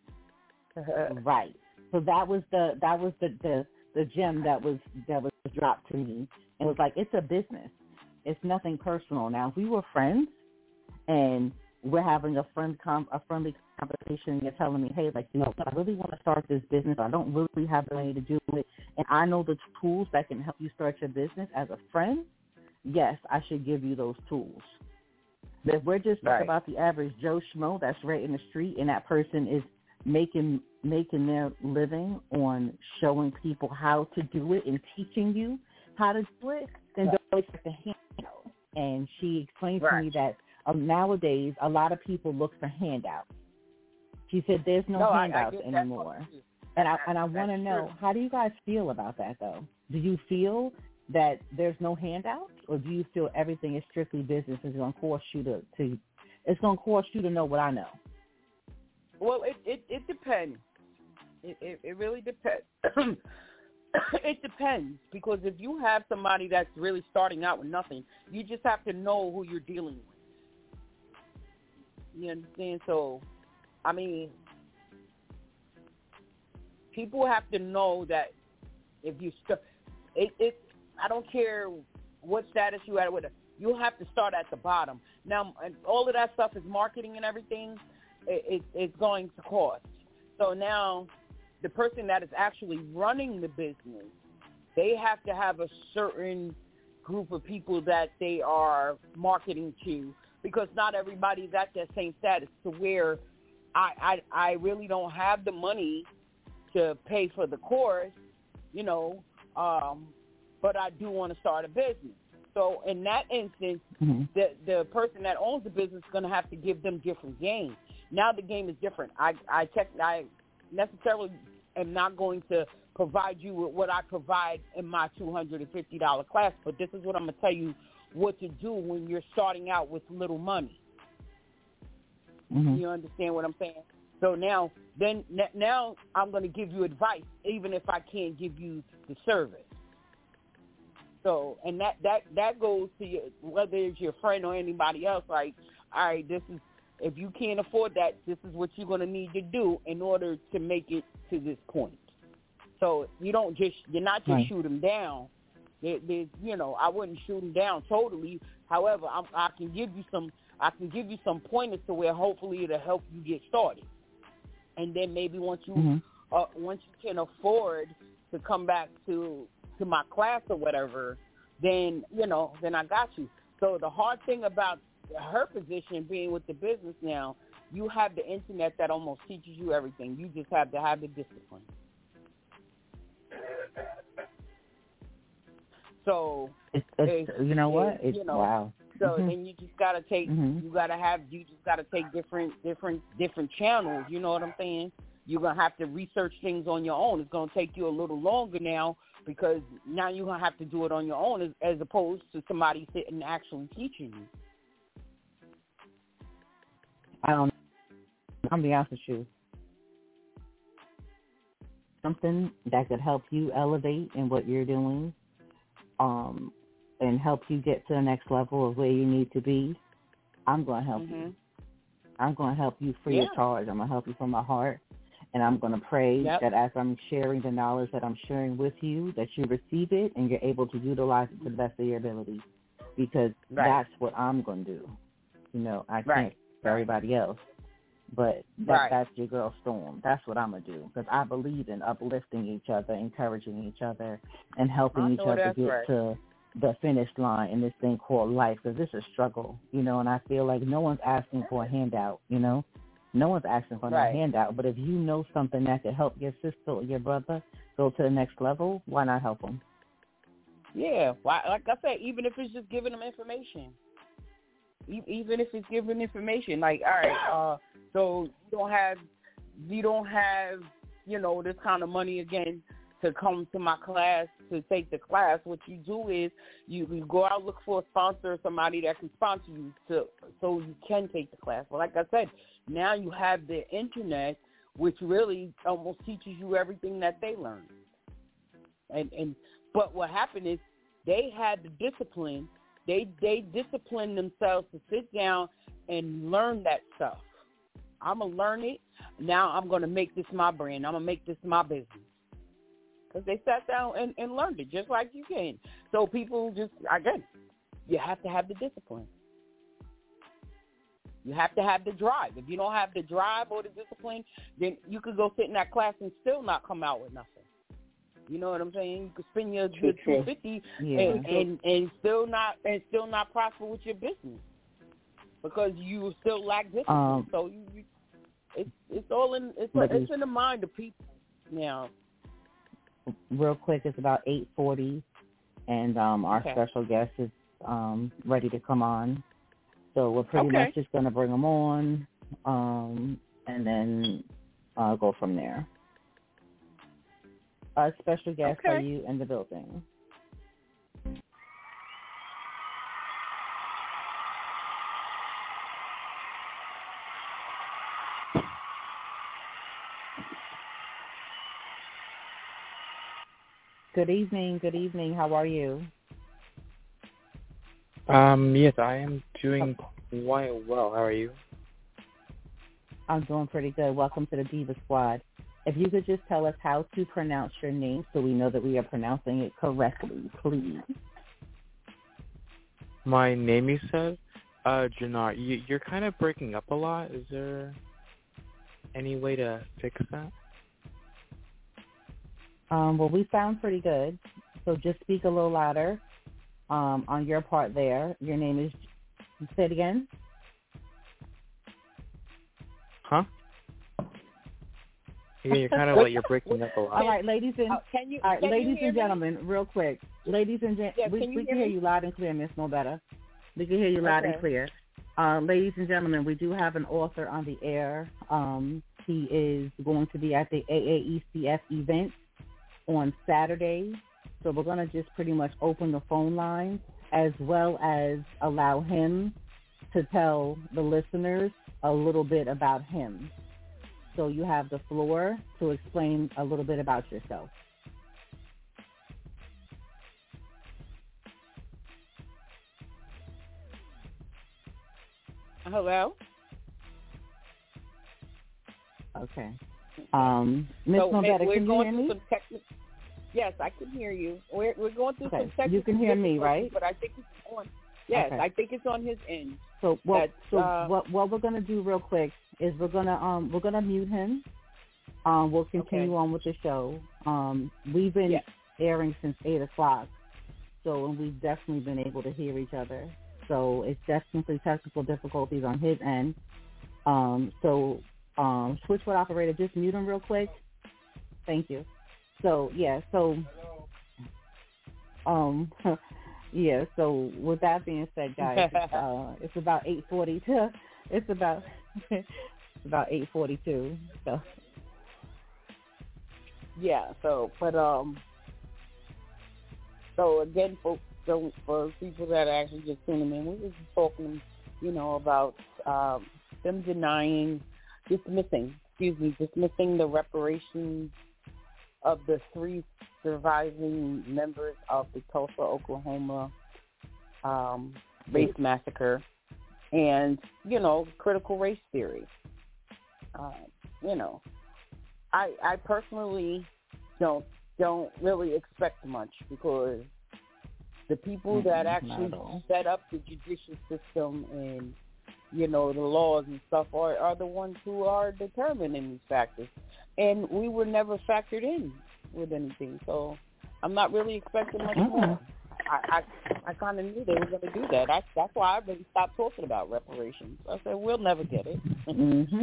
Right. So that was the that was the, the, the gem that was that was dropped to me. It was like, it's a business. It's nothing personal. Now, if we were friends and we're having a friend com- a friendly conversation and you're telling me, hey, like, you know, I really want to start this business. I don't really have the money to do it, and I know the tools that can help you start your business as a friend, yes, I should give you those tools. If we're just Right. talking about the average Joe Schmo that's right in the street, and that person is making making their living on showing people how to do it and teaching you how to do it, then Right. don't expect a handout. And she explained Right. to me that um, nowadays a lot of people look for handouts. She said there's no, no handouts I, I get that anymore. too. And I That- and I want to that's know, true. how do you guys feel about that, though? Do you feel that there's no handouts, or do you feel everything is strictly business and it's going to cost you to, to it's going to cost you to know what I know? Well, it it, it depends. It, it it really depends. It depends, because if you have somebody that's really starting out with nothing, you just have to know who you're dealing with. You understand? So, I mean, people have to know that if you st- it, it I don't care what status you at with it, you have to start at the bottom. Now, and all of that stuff is marketing and everything. It, it, it's going to cost. So now, the person that is actually running the business, they have to have a certain group of people that they are marketing to, because not everybody's at that same status to where I, I, I really don't have the money to pay for the course, you know, um, but I do want to start a business. So in that instance, Mm-hmm. the the person that owns the business is going to have to give them different games. Now the game is different. I I check I necessarily am not going to provide you with what I provide in my two hundred fifty dollars class, but this is what I'm going to tell you what to do when you're starting out with little money. Mm-hmm. You understand what I'm saying? So now, then now I'm going to give you advice, even if I can't give you the service. So, and that, that, that goes to your, whether it's your friend or anybody else, like, all right, this is, if you can't afford that, this is what you're going to need to do in order to make it to this point. So you don't just, you're not just Right. shoot them down. There, there's, you know, I wouldn't shoot them down totally. However, I'm, I can give you some, I can give you some pointers to where hopefully it'll help you get started. And then maybe once you, Mm-hmm. uh, once you can afford to come back to, to my class or whatever, then, you know, then I got you. So the hard thing about her position being with the business now, you have the internet that almost teaches you everything. You just have to have the discipline. So It's, it's, if- you know what? if, It's you know, wow. So Mhm. then you just gotta take, Mhm. you gotta have, you just gotta take different, different, different channels. You know what I'm saying? You're gonna have to research things on your own. It's gonna take you a little longer now because now you're gonna have to do it on your own as, as opposed to somebody sitting and actually teaching you. I don't. I'm gonna be honest with you. Something that could help you elevate in what you're doing, um, and help you get to the next level of where you need to be. I'm gonna help Mm-hmm. you. I'm gonna help you free Yeah. of charge. I'm gonna help you from my heart, and I'm gonna pray Yep. that as I'm sharing the knowledge that I'm sharing with you, that you receive it and you're able to utilize it to the best of your ability. Because Right. that's what I'm gonna do. You know, I can't Right. for everybody else. But that, Right. that's your girl Storm. That's what I'm going to do. Because I believe in uplifting each other, encouraging each other, and helping I each know other that's get right. to the finish line in this thing called life. Because it's a struggle, you know, and I feel like no one's asking for a handout, you know. No one's asking for Right. no handout. But if you know something that could help your sister or your brother go to the next level, why not help them? Yeah, why, like I said, even if it's just giving them information. E- Even if it's giving information, like, all right, uh, so you don't have, you don't have, you know, this kind of money again to come to my class to take the class. What you do is you, you go out, look for a sponsor or somebody that can sponsor you to, so you can take the class. Well, like I said, now you have the internet, which really almost teaches you everything that they learn. And and but what happened is they had the discipline. They they disciplined themselves to sit down and learn that stuff. I'm going to learn it. Now I'm going to make this my brand. I'm going to make this my business. Because they sat down and, and learned it just like you can. So people just, again, you have to have the discipline. You have to have the drive. If you don't have the drive or the discipline, then you could go sit in that class and still not come out with nothing. You know what I'm saying? You could spend your True, good true. two fifty Yeah. and, and and still not and still not prosper with your business. because you still lack discipline. Um, so you, you, it's it's all in it's it's in the mind of people now. Real quick, it's about eight forty, and um, our okay. special guest is um, ready to come on. So we're pretty okay. much just going to bring them on, um, and then uh, go from there. Our special guest, okay. are you in the building? Good evening. Good evening. How are you? Um, yes, I am doing quite well. How are you? I'm doing pretty good. Welcome to the Diva Squad. If you could just tell us how to pronounce your name so we know that we are pronouncing it correctly, please. My name, you said? Uh, Jannar, you, you're kind of breaking up a lot. Is there any way to fix that? Um, well, we sound pretty good, so just speak a little louder um, on your part there. Your name is, say it again? Huh? Yeah, you're kind of like you're breaking up a lot. All right, ladies and, uh, can you, all right, can ladies you hear and me? gentlemen, real quick. Ladies and gentlemen, yeah, we, can, you we hear, can hear me? you loud and clear, Miss Mobetta. We can hear you loud okay. and clear. Uh, ladies and gentlemen, we do have an author on the air. Um, he is going to be at the A A E C F event on Saturday. So we're going to just pretty much open the phone line as well as allow him to tell the listeners a little bit about him. So you have the floor to explain a little bit about yourself. Hello? Okay. Um, Miz so, Mobetta, we're can you going hear me? Some techni- yes, I can hear you. We're we're going through Okay. some technical You can hear me, right? But I think it's on. Yes, okay. I think it's on his end. So what? So uh, what? What we're gonna do real quick is we're gonna um we're gonna mute him. Um, we'll continue okay. on with the show. Um, we've been yes. airing since eight o'clock, so and we've definitely been able to hear each other. So it's definitely technical difficulties on his end. Um, so um, switchboard operator, just mute him real quick. Thank you. So yeah, so um, yeah. So with that being said, guys, uh, it's about eight forty-two. It's about it's about eight forty-two. So. Yeah, so, but, um, so again, folks, so for people that are actually just tuning in, we were just talking, you know, about um, them denying, dismissing, excuse me, dismissing the reparations of the three surviving members of the Tulsa, Oklahoma um, race massacre and, you know, critical race theory. Uh, you know. I, I personally don't don't really expect much because the people that actually set up the judicial system and, you know, the laws and stuff are, are the ones who are determining these factors. And we were never factored in with anything. So I'm not really expecting much more. I, I, I kind of knew they were going to do that. I, that's why I really stopped talking about reparations. I said, we'll never get it. Mm-hmm.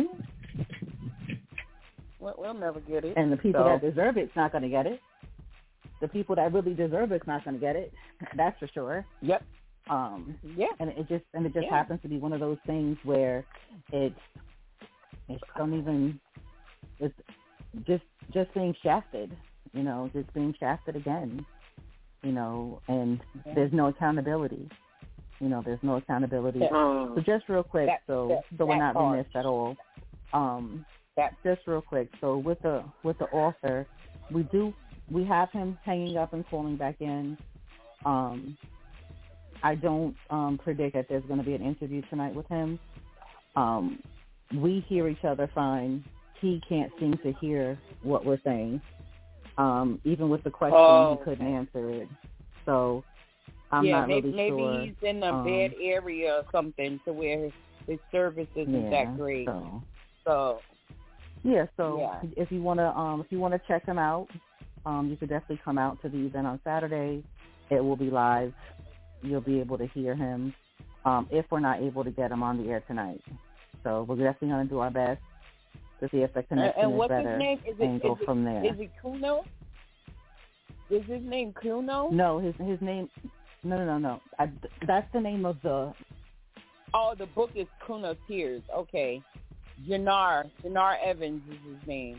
We'll never get it. And the people so. that deserve it's not going to get it. The people that really deserve it's not going to get it. That's for sure. Yep. Um, yeah. And it just and it just yeah. happens to be one of those things where it's it's don't even it's just just being shafted. You know, just being shafted again. You know, and yeah. there's no accountability. You know, there's no accountability. Yeah. So just real quick, that, so that, so we're not part. remiss at all. Um, That. Just real quick, so with the with the author, we do we have him hanging up and calling back in. Um, I don't um, predict that there's going to be an interview tonight with him. Um, we hear each other fine. He can't seem to hear what we're saying. Um, even with the question, oh, he couldn't okay. answer it. So I'm yeah, not maybe, really maybe sure. Maybe he's in a um, bad area or something to where his, his service isn't yeah, that great. So. so Yeah, so yeah. if you wanna um if you wanna check him out, um you could definitely come out to the event on Saturday. It will be live. You'll be able to hear him. um, if we're not able to get him on the air tonight. So we're definitely going to do our best to see if the connection and, and is what's better his name? Is it, and go is it, from there. Is it Kuno? Is his name Kuno? No, his his name. No, no, no, no. I, that's the name of the. Oh, the book is Kuno's Tears. Okay, Jannar Jannar Evans is his name,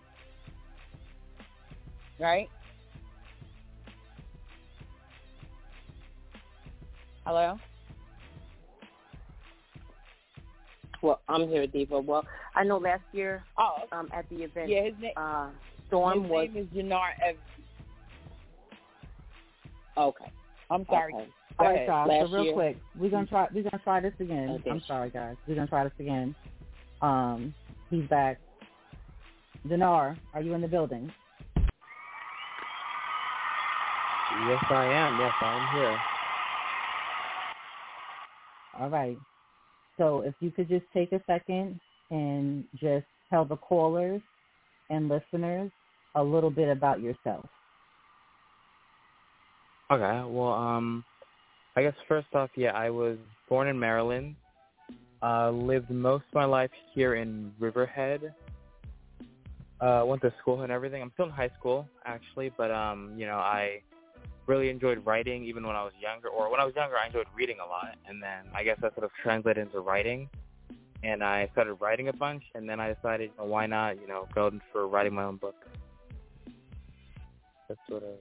right? Hello. Well, I'm here, Diva. Well, I know last year oh, um, at the event, yeah, his name, uh, Storm his was. name is Jannar Evans. Okay, I'm sorry. Okay. All right, y'all. Last So real year. quick, we're gonna try. We're gonna try this again. Okay. I'm sorry, guys. We're gonna try this again. Um, he's back. Jannar, are you in the building? Yes, I am. Yes, I am here. All right. So if you could just take a second and just tell the callers and listeners a little bit about yourself. Okay. Well, um, I guess first off, yeah, I was born in Maryland. Uh, lived most of my life here in Riverhead. Uh, went to school and everything. I'm still in high school, actually, but um, you know, I really enjoyed writing even when I was younger, or when I was younger, I enjoyed reading a lot, and then I guess that sort of translated into writing, and I started writing a bunch, and then I decided, you know, why not, you know, go for writing my own book. That's sort of.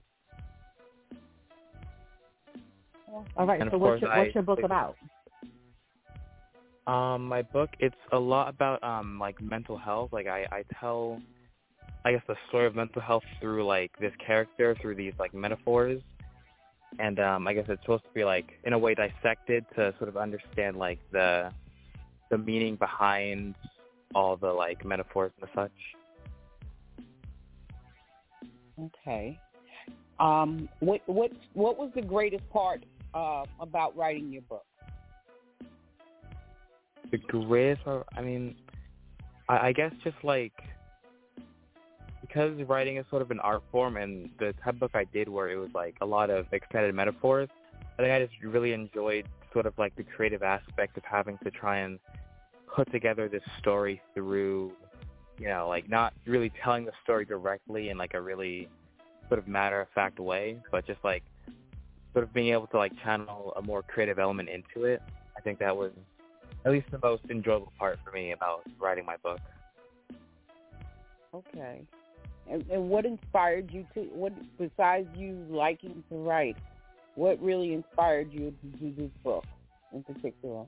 All right. And So of what's course, your, what's I, your book about? Um, my book, it's a lot about um like mental health. Like I, I tell, I guess, the story of mental health through like this character, through these like metaphors. And um, I guess it's supposed to be like in a way dissected to sort of understand like the the meaning behind all the like metaphors and such. Okay. Um, what what what was the greatest part uh, about writing your book? The greatest, I mean, I, I guess just like, because writing is sort of an art form, and the type of book I did where it was like a lot of extended metaphors, I think I just really enjoyed sort of like the creative aspect of having to try and put together this story through, you know, like not really telling the story directly in like a really sort of matter-of-fact way, but just like sort of being able to like channel a more creative element into it. I think that was at least the most enjoyable part for me about writing my book. Okay. And, and what inspired you to, what besides you liking to write, what really inspired you to do this book in particular?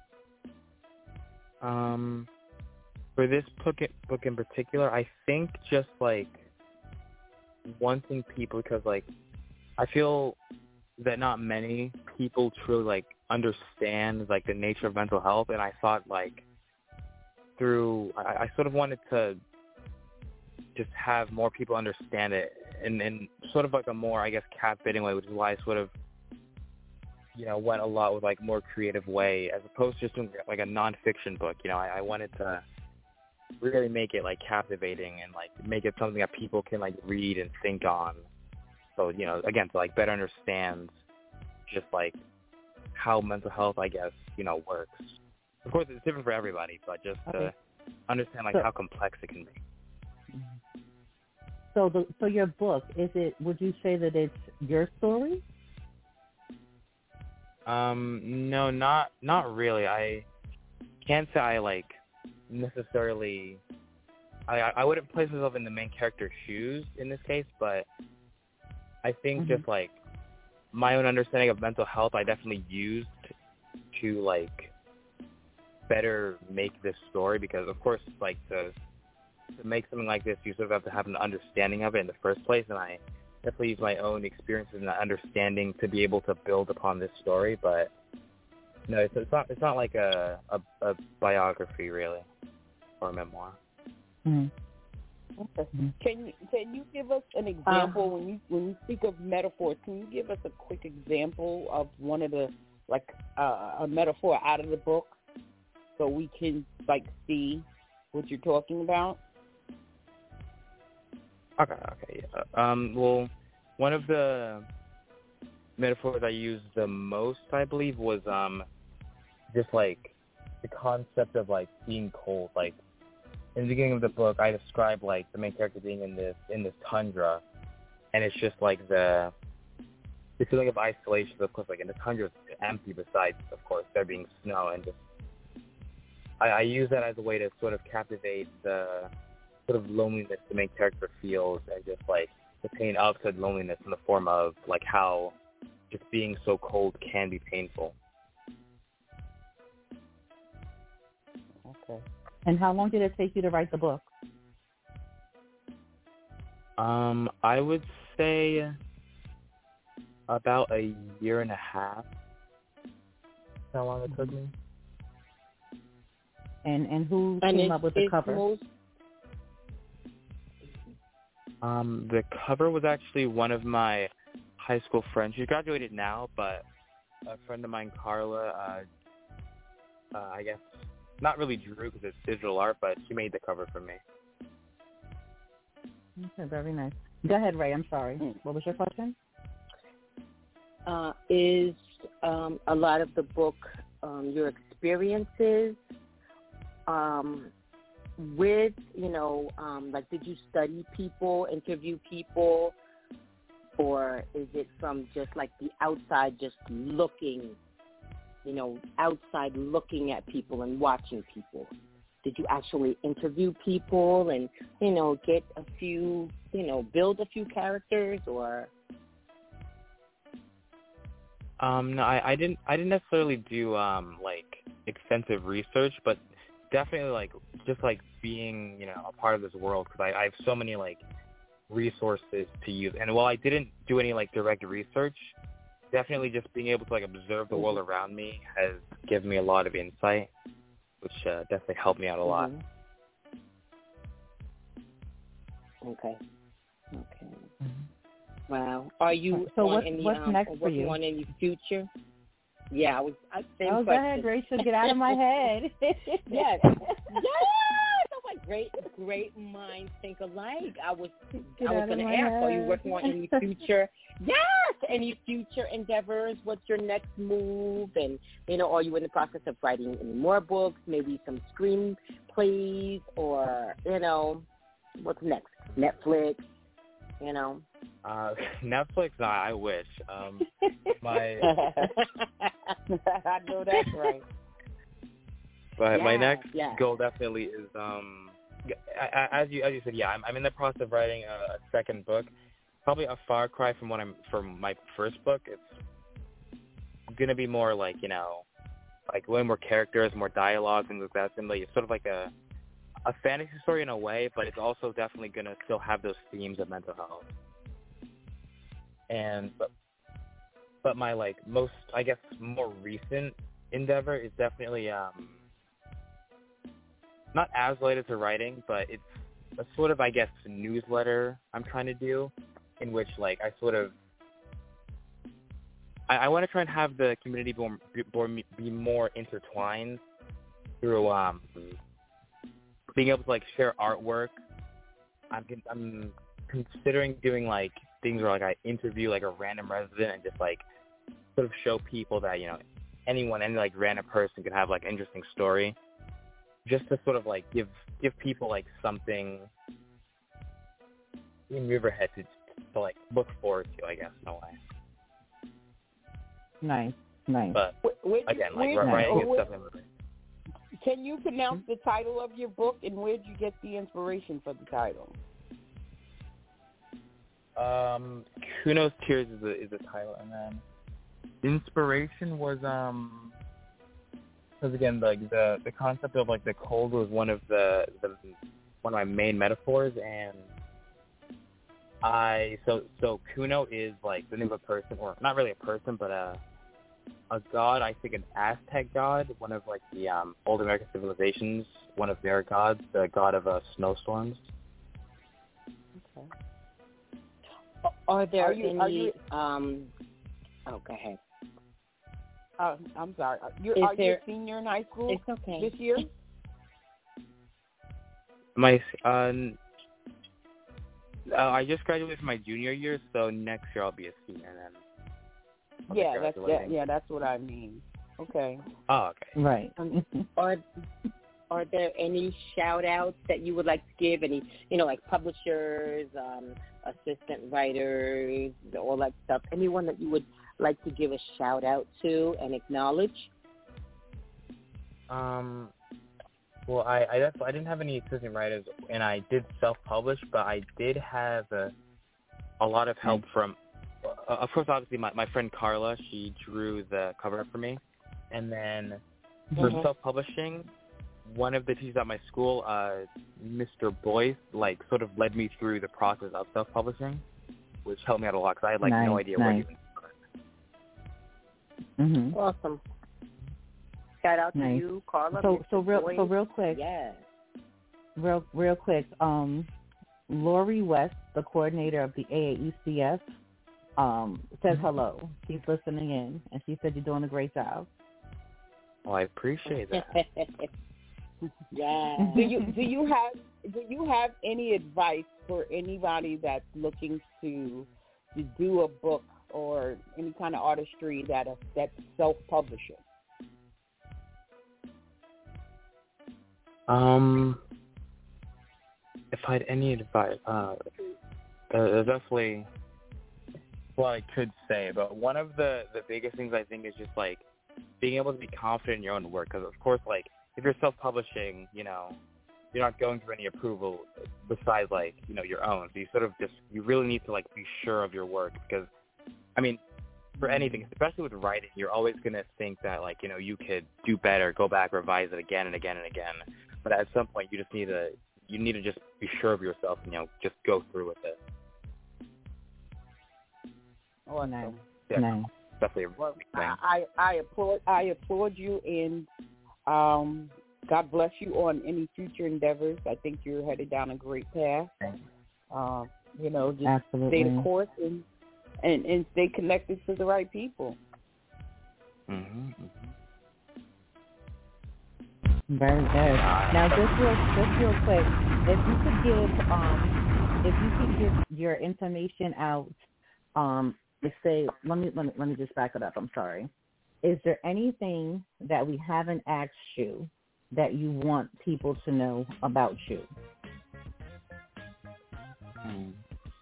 Um, for this book, book in particular, I think just like wanting people, because like I feel that not many people truly like understand like the nature of mental health, and I thought like through I, I sort of wanted to just have more people understand it in, in sort of like a more, I guess, captivating way, which is why I sort of, you know, went a lot with like more creative way as opposed to just doing like a nonfiction book. You know, I, I wanted to really make it like captivating and like make it something that people can like read and think on. So, you know, again, to like better understand just like how mental health, I guess, you know, works. Of course, it's different for everybody, but just to Okay. understand like So- how complex it can be. So the so your book, is it? Would you say that it's your story? Um, no, not not really. I can't say I like necessarily. I I wouldn't place myself in the main character's shoes in this case, but I think Mm-hmm. just like my own understanding of mental health, I definitely used to like better make this story, because of course, like to to make something like this, you sort of have to have an understanding of it in the first place, and I definitely use my own experiences and understanding to be able to build upon this story. But no, it's, it's not it's not like a, a a biography really, or a memoir. Mm-hmm. Okay. Can you can you give us an example when you when you speak of metaphors? Can you give us a quick example of one of the like uh, a metaphor out of the book, so we can like see what you're talking about? Okay, okay. Yeah. Um, well, one of the metaphors I used the most, I believe, was um, just like the concept of like being cold. Like in the beginning of the book, I describe like the main character being in this in this tundra, and it's just like the the feeling of isolation. Of course, like in the tundra, it's empty. Besides, of course, there being snow, and just I, I use that as a way to sort of captivate the sort of loneliness the main character feels, and just like the pain of said loneliness in the form of like how just being so cold can be painful. Okay. And how long did it take you to write the book? Um, I would say about a year and a half. How long it took me? And and who and came up with the cover? Most... Um, the cover was actually one of my high school friends. She graduated now, but a friend of mine, Carla, uh, uh, I guess, not really drew because it's digital art, but she made the cover for me. Okay, very nice. Go ahead, Ray. I'm sorry. What was your question? Uh, is um, a lot of the book um, your experiences um, with, you know, um, like did you study people, interview people, or is it from just like the outside, just looking, you know, outside looking at people and watching people? Did you actually interview people and, you know, get a few, you know, build a few characters, or? Um, no, I, I didn't. I didn't necessarily do um like extensive research, but definitely like just like being, you know, a part of this world, because I, I have so many like resources to use. And while I didn't do any like direct research, definitely just being able to like observe the world around me has given me a lot of insight, which uh, definitely helped me out a lot. Mm-hmm. Okay. Okay. Mm-hmm. Wow. Are you so on what's, any, what's um, next for working you? on any future? Yeah, I was. I same oh, question. go ahead, Rachel. Get out of my head. yes. Yes. Oh my great, great minds think alike. I was, Get I was going to ask, head. are you working on any future? Yes, any future endeavors? What's your next move? And you know, are you in the process of writing any more books? Maybe some screenplays, or you know, what's next? Netflix. You know. Uh, Netflix, I, I wish. Um, my I know that's right. But yeah, my next yeah. goal definitely is, um, as you as you said, yeah, I'm, I'm in the process of writing a, a second book, probably a far cry from what I'm from my first book. It's gonna be more like, you know, like way more characters, more dialogue, things like that. And like, it's sort of like a a fantasy story in a way, but it's also definitely gonna still have those themes of mental health. And but but my like most, I guess, more recent endeavor is definitely um not as related to writing, but it's a sort of, I guess, newsletter I'm trying to do, in which like I sort of I, I want to try and have the community be more, be more intertwined through um being able to like share artwork. I'm I'm considering doing like things where like I interview like a random resident and just like sort of show people that, you know, anyone, any like random person could have like an interesting story, just to sort of like give give people like something in Riverhead to, to like look forward to, I guess, in a way. Nice, nice. But where, again, like where, writing where, is where, definitely. Can you pronounce the title of your book, and where did you get the inspiration for the title? Um, Kuno's Tears is the is the title, and then inspiration was um, because again, like the the concept of like the cold was one of the, the one of my main metaphors, and I so so Kuno is like the name of a person, or not really a person, but a a god. I think an Aztec god, one of like the um old American civilizations, one of their gods, the god of uh, snowstorms. Okay. Are there are you, any? are you, um, oh, go ahead. Uh, I'm sorry. You're, Is are there, you a senior in high school it's okay. this year? My uh, uh, I just graduated from my junior year, so next year I'll be a senior. And then I'll yeah, be that's that, graduating. yeah, that's what I mean. Okay. Oh, okay. Right. Um, are are there any shout outs that you would like to give? Any, you know, like publishers, um, assistant writers, all that stuff? Anyone that you would like to give a shout out to and acknowledge? Um, well, I I, def- I didn't have any assistant writers, and I did self-publish, but I did have a, a lot of help from, uh, of course, obviously, my, my friend Carla. She drew the cover up for me. And then for Mhm. self-publishing, one of the teachers at my school, uh, Mister Boyce, like, sort of led me through the process of self-publishing, which helped me out a lot because I had, like, nice, no idea nice. where to even start. Mm-hmm. Awesome. Shout out to Nice. you, Carla. So, Mister so real, Boyce. so real quick. Yeah. Real, real quick. Um, Lori West, the coordinator of the A A E C S, um, says hello. She's listening in, and she said you're doing a great job. Well, I appreciate that. Yeah. Do you do you have do you have any advice for anybody that's looking to to do a book or any kind of artistry that is, that's self-publishing? Um, if I had any advice, uh, there's definitely what I could say, but one of the, the biggest things I think is just, like, being able to be confident in your own work, because, of course, like, if you're self-publishing, you know, you're not going through any approval besides, like, you know, your own, so you sort of just, you really need to, like, be sure of your work, because, I mean, for anything, especially with writing, you're always going to think that, like, you know, you could do better, go back, revise it again and again and again. But at some point, you just need to, you need to just be sure of yourself and, you know, just go through with it. Oh, nice. Yeah, nice. Definitely a Well, big thing. I, I applaud I applaud you, and um, God bless you on any future endeavors. I think you're headed down a great path. Uh, you know, just Absolutely. stay the course and, and and stay connected to the right people. Mm-hmm, mm-hmm. Very good. Now, just real, just real quick, if you could give, um, if you could give your information out, um, to say, let me, let me, let me just back it up. I'm sorry. Is there anything that we haven't asked you that you want people to know about you? Hmm.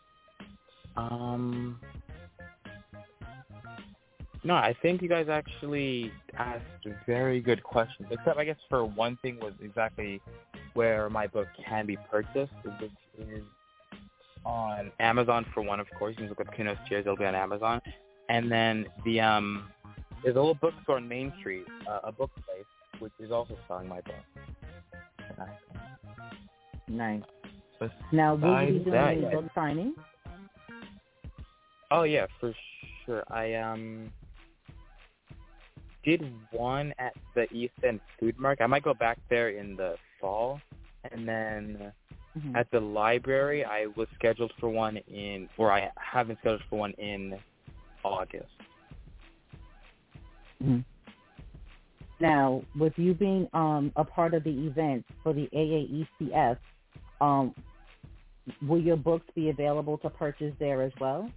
Um. No, I think you guys actually asked very good questions. Except, I guess, for one thing was exactly where my book can be purchased, which is on Amazon for one, of course. You can look up Kunos Cheers. It'll be on Amazon. And then the um, there's a little bookstore on Main Street, uh, a book place, which is also selling my book. Nice. Besides Now, will you be doing that, any yeah. book signing? Oh yeah, for sure. I um did one at the East End Food Market. I might go back there in the fall, and then Mm-hmm. at the library, I was scheduled for one in, or I haven't scheduled for one in August. Mm-hmm. Now, with you being um, a part of the event for the A A E C S, um, will your books be available to purchase there as well?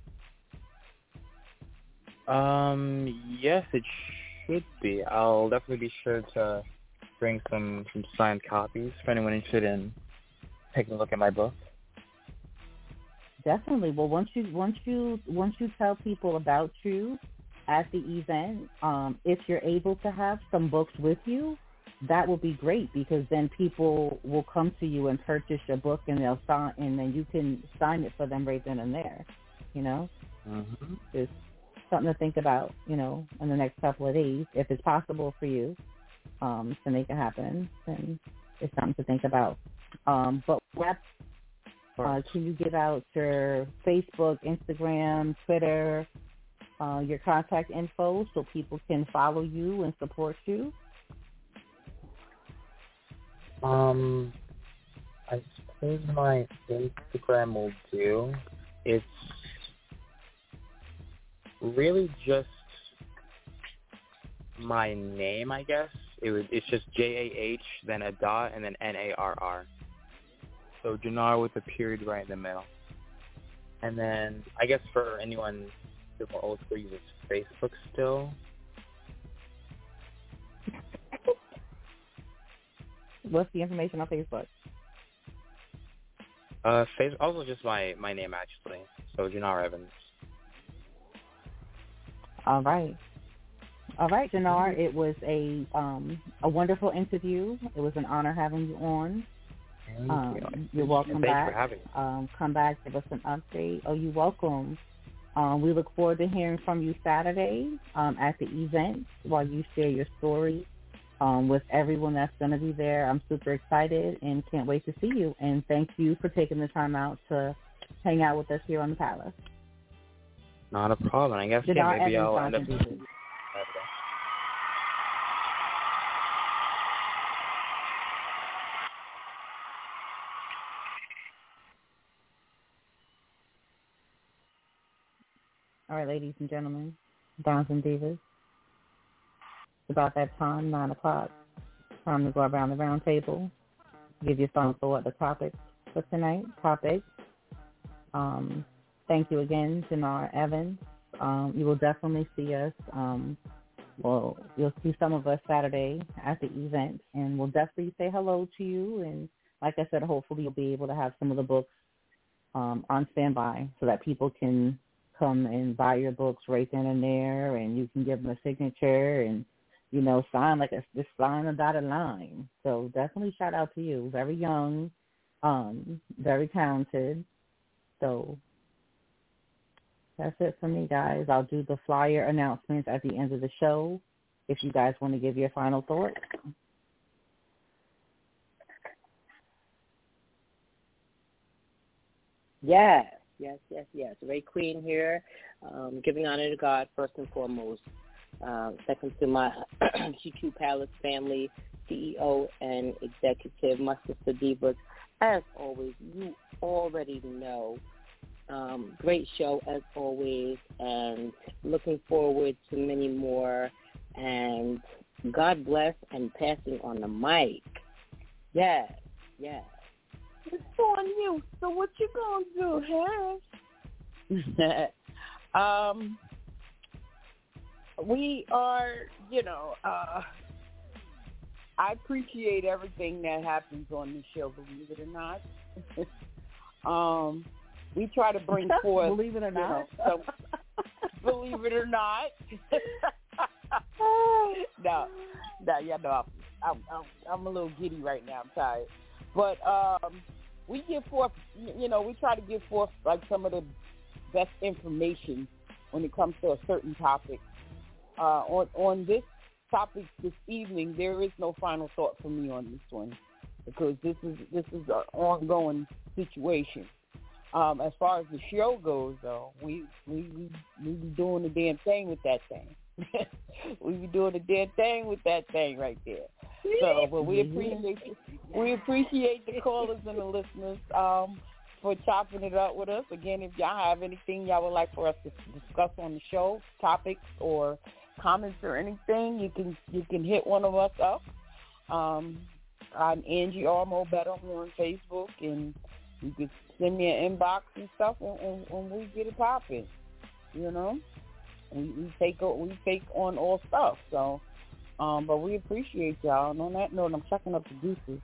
Um, yes, it should be. I'll definitely be sure to bring some, some signed copies for anyone interested in taking a look at my book. Definitely. Well, once you once you once you tell people about you at the event, um, if you're able to have some books with you, that will be great, because then people will come to you and purchase your book, and they'll sign, and then you can sign it for them right then and there. You know, Mm-hmm. just something to think about. You know, in the next couple of days, if it's possible for you um, to make it happen, then it's something to think about. Um, but what, uh, can you give out your Facebook, Instagram, Twitter, uh, your contact info so people can follow you and support you? Um, I suppose my Instagram will do. It's really just my name, I guess. It was. It's just J A H, then a dot, and then N A R R. So Janar with a period right in the middle. And then I guess for anyone who's more old school uses Facebook still. What's the information on Facebook? Uh, Facebook, also just my, my name, actually. So, Jannar Evans. All right. All right, Jannar, it was a um, a wonderful interview. It was an honor having you on. Thank um, you. You're welcome Thanks back. for having me. Um, come back, give us an update. Oh, you're welcome. Um, we look forward to hearing from you Saturday um, at the event while you share your story um, with everyone that's going to be there. I'm super excited and can't wait to see you. And thank you for taking the time out to hang out with us here on the Palace. Not a problem. I guess, yeah, maybe I'll end up... All right, ladies and gentlemen, Dons and Divas, it's about that time, nine o'clock. Time to go around the round table, give your thoughts for what the topic for tonight. Topic. Um, thank you again, Jannar Evans. Um, you will definitely see us. Um, well, you'll see some of us Saturday at the event, and we'll definitely say hello to you. And like I said, hopefully you'll be able to have some of the books um, on standby so that people can come and buy your books right then and there, and you can give them a signature and, you know, sign like a just sign a dotted line. So definitely shout out to you. Very young, um, very talented. So that's it for me, guys. I'll do the flyer announcements at the end of the show if you guys want to give your final thoughts. Yes, yes, yes, yes. Ray Queen here, um, giving honor to God first and foremost. Uh, second to my G Q Palace family, C E O and executive, my sister Divas. As always, you already know. Um, great show as always, and looking forward to many more. And God bless, and passing on the mic. Yes, yes. It's on you. So what you gonna do, huh? um, we are, you know, uh, I appreciate everything that happens on this show, believe it or not. um, we try to bring forth, believe it or not, you know, some, believe it or not. no, no, yeah, no, I'm, I'm, I'm a little giddy right now. I'm tired, but um, we give forth, you know, we try to give forth like some of the best information when it comes to a certain topic. Uh, on on this topic this evening, there is no final thought for me on this one because this is this is an ongoing situation. Um, as far as the show goes, though, we we we, we be doing the damn thing with that thing. we be doing the damn thing with that thing right there. So, but we appreciate we appreciate the callers and the listeners um, for chopping it up with us. Again, if y'all have anything y'all would like for us to discuss on the show, topics or comments or anything, you can you can hit one of us up. Um, I'm Angie R. Mo Better on Facebook, and you can send me an inbox and stuff, and, and, and we get it popping. You know, we, we take we take on all stuff. So, um, but we appreciate y'all. And on that note, I'm checking up the deuces.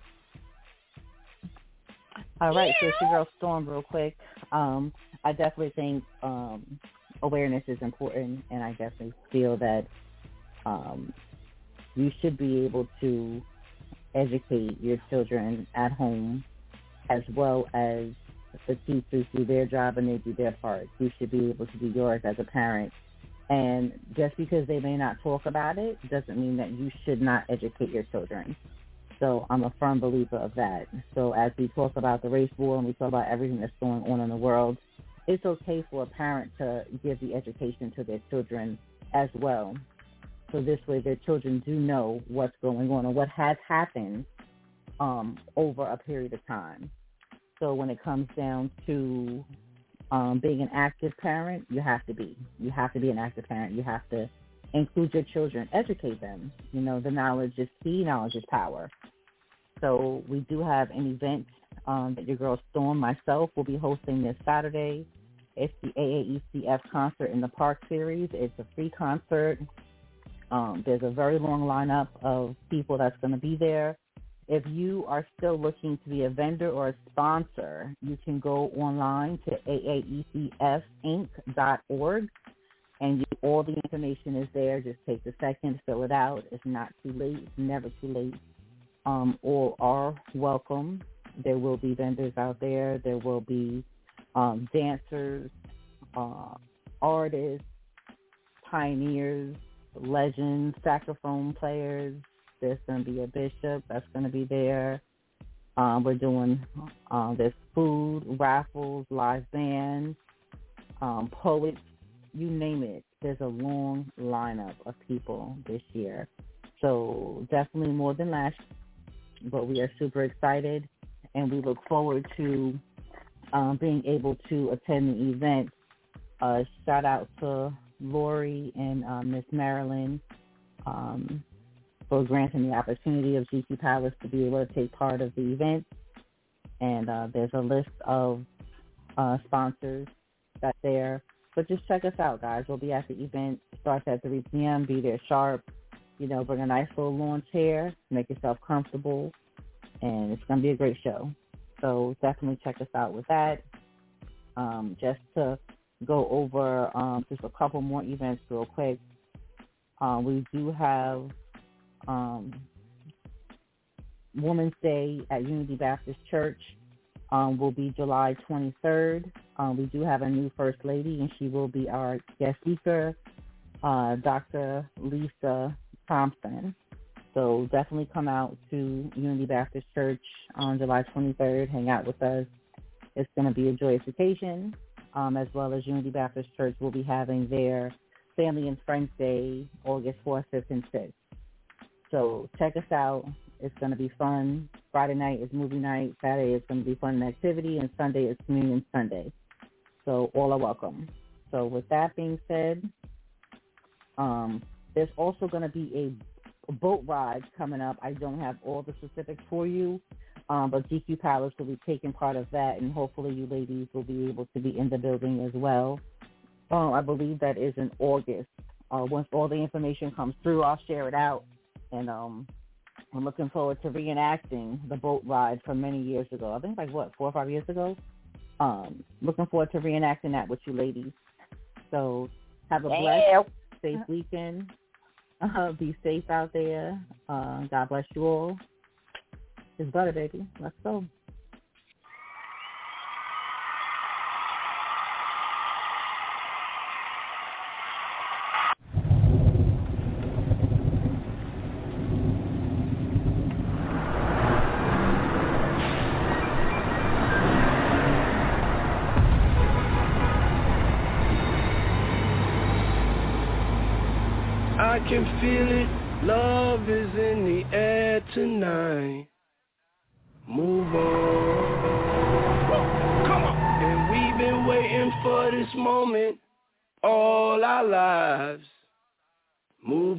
All right, so it's your girl Storm real quick. Um, I definitely think um, awareness is important, and I definitely feel that um, you should be able to educate your children at home as well as the teachers do their job and they do their part. You should be able to do yours as a parent. And just because they may not talk about it doesn't mean that you should not educate your children. So I'm a firm believer of that. So as we talk about the race war and we talk about everything that's going on in the world, it's okay for a parent to give the education to their children as well. So this way their children do know what's going on and what has happened um, over a period of time. So when it comes down to um, being an active parent, you have to be. You have to be an active parent. You have to include your children, educate them. You know, the knowledge is key, knowledge is power. So we do have an event um, that your girl Storm, myself, will be hosting this Saturday. It's the A A E C F Concert in the Park series. It's a free concert. Um, there's a very long lineup of people that's going to be there. If you are still looking to be a vendor or a sponsor, you can go online to A A E C F Inc dot org, and you, all the information is there. Just take a second to fill it out. It's not too late. It's never too late. Um, all are welcome. There will be vendors out there. There will be um, dancers, uh, artists, pioneers, legends, saxophone players. There's going to be a bishop that's going to be there. Um, we're doing, uh, there's food, raffles, live bands, um, poets, you name it. There's a long lineup of people this year. So definitely more than last, but we are super excited, and we look forward to um, being able to attend the event. Uh, shout out to Lori and uh, Miss Marilyn um, for granting the opportunity of G Q Palace to be able to take part of the event. And uh, there's a list of uh, sponsors that's there. But just check us out, guys. We'll be at the event. It starts at three p.m. Be there sharp. You know, bring a nice little lawn chair. Make yourself comfortable. And it's going to be a great show. So definitely check us out with that. Um, just to go over um, just a couple more events real quick. Uh, we do have um, Women's Day at Unity Baptist Church. Um, will be July twenty-third. Um, we do have a new First Lady, and she will be our guest speaker, uh, Doctor Lisa Thompson. So definitely come out to Unity Baptist Church on July twenty-third. Hang out with us. It's going to be a joyous occasion, um, as well as Unity Baptist Church will be having their Family and Friends Day August fourth, fifth, and sixth. So check us out. It's going to be fun. Friday night is movie night. Saturday is going to be fun and activity. And Sunday is Communion Sunday. So all are welcome. So with that being said, um, there's also going to be a boat ride coming up. I don't have all the specifics for you, um, but G Q Palace will be taking part of that, and hopefully you ladies will be able to be in the building as well. Um, I believe that is in August. Uh, once all the information comes through, I'll share it out. And um, I'm looking forward to reenacting the boat ride from many years ago. I think like, what, four or five years ago? Um, looking forward to reenacting that with you ladies. So have a blessed, safe weekend. Uh, be safe out there. Uh, God bless you all. It's butter, baby. Let's go. I can feel it, love is in the air tonight. Move on. Come on. And we've been waiting for this moment all our lives. Move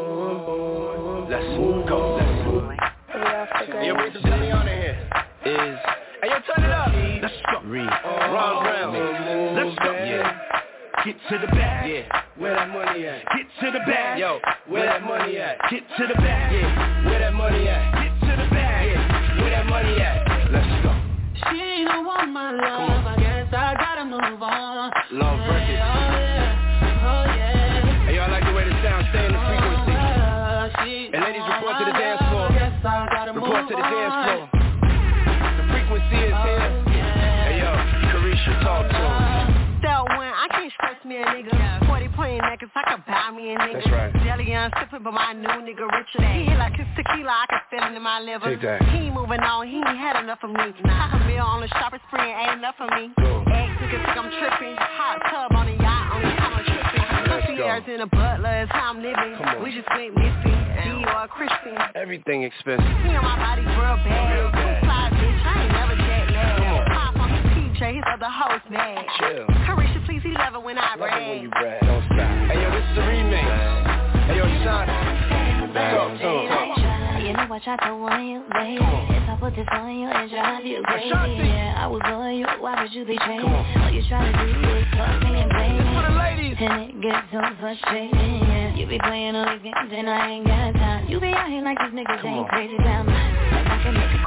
on. Let's move on. Let's move. Hey, yo, bring some Johnny here. Is hey, yo, turn it up. Let's go. Read. Ron Brown. Let's go. Yeah. Get to the bag. Yeah. Where that money at? Get to the bag. Yo, where that money at? Get to the bag. Yeah. Where that money at? Get to the bag. Yeah. Where that money at? Let's go. She don't want my love. I guess I gotta move on. Love yeah, Burkett. Oh yeah, oh yeah. Hey, y'all like the way the sound stay in the frequency. Uh, she and ladies, report to the dance floor. I guess I gotta report move to the dance on. floor. The frequency is oh, here. Yeah. Hey yo, Carisha, talk to him. That one, I can't stress me a nigga. Yeah. forty point niggas, I could buy me a nigga. That's right. Jelly on sipping, but my new nigga richer. He hit like his tequila, I can feel it in my liver. Take that. He ain't moving on, he ain't had enough of me. Nah. Half a meal on the shopping spree ain't enough for me. Go. Eggs niggas think I'm tripping. Hot tub on the yacht, only time I'm tripping. Concierge in a butler is how I'm living. We just went missing. Dior Christian. Everything expensive. He on my body real bad. Real bad. Too fly, bitch, I ain't never jet lag. Come on. Pop on his P J, his other host mad. Chill. Carisha, please, he love it when I Love brag. it when you brag. Don't stop. Hey yo, this is the remix. Hey yo, Sean. Talk to him. You know I tried to warn you, baby. If I put this on you and drive you crazy, yeah, I was on you. Why would you betray me? All you try to do is fuck me and play me. For the ladies. And it gets so frustrating, yeah. You be playing all these games and I ain't got time. You be out here like these niggas Come ain't on. crazy about mine. Like I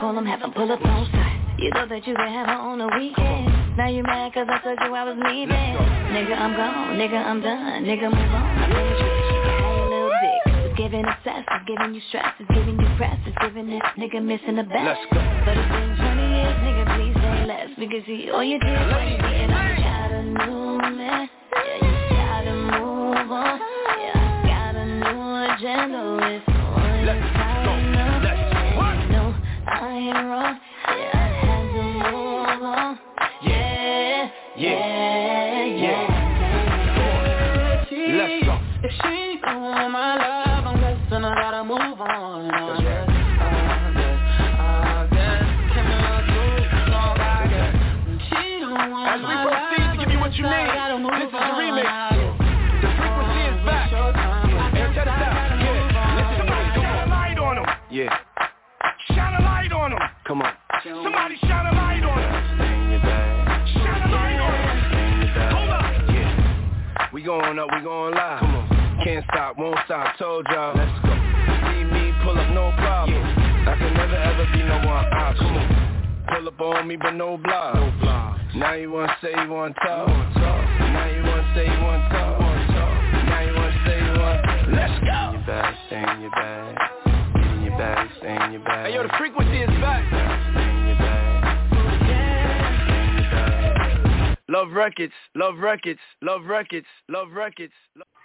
call them, have them pull up on site. You thought that you could have her on the weekend. Now you mad cause I told you I was leaving. Nigga, I'm gone. Nigga, I'm done. Nigga, move on. I promise you that she can have your little dick. It's giving excess. It's giving you stress. It's giving you press. It's giving this nigga missing the best. Let's go. But it's been twenty years, nigga, please say less. Because see, all you did was being on the got a new man. Yeah, you gotta move on. Yeah, I got a new agenda with all your time up. And no, I ain't wrong. Yeah, I had to move on. Yeah, yeah, yeah. yeah. Let's go. If she don't want my love, I'm guessing I gotta move on. I guess, I guess, I guess. Can I do it? No, I guess. She don't want As we my proceed love, to give you what you need, this is the remix. The frequency is back. And check this out. Yeah, listen to me. Shine a light on them. Yeah. Shine a light on them. Come on. Somebody shine a light on them. Shine a light on them. Hold up. Yeah. We going up, we going live. Come on. Can't stop, won't stop, told y'all. Let's go. See me pull up, no problem. Yeah. I can never ever be no one option. Come on. Pull up on me, but no block. No block. Now you wanna say you wanna talk. talk. Now you wanna say you wanna talk. talk. Now you wanna say you wanna. Let's go. Stay in your bag, stay in your bag. Get in your bag, stay in your bag. Hey yo, the frequency is back. Stay in your bag. Love records, love records, love records, love records. Love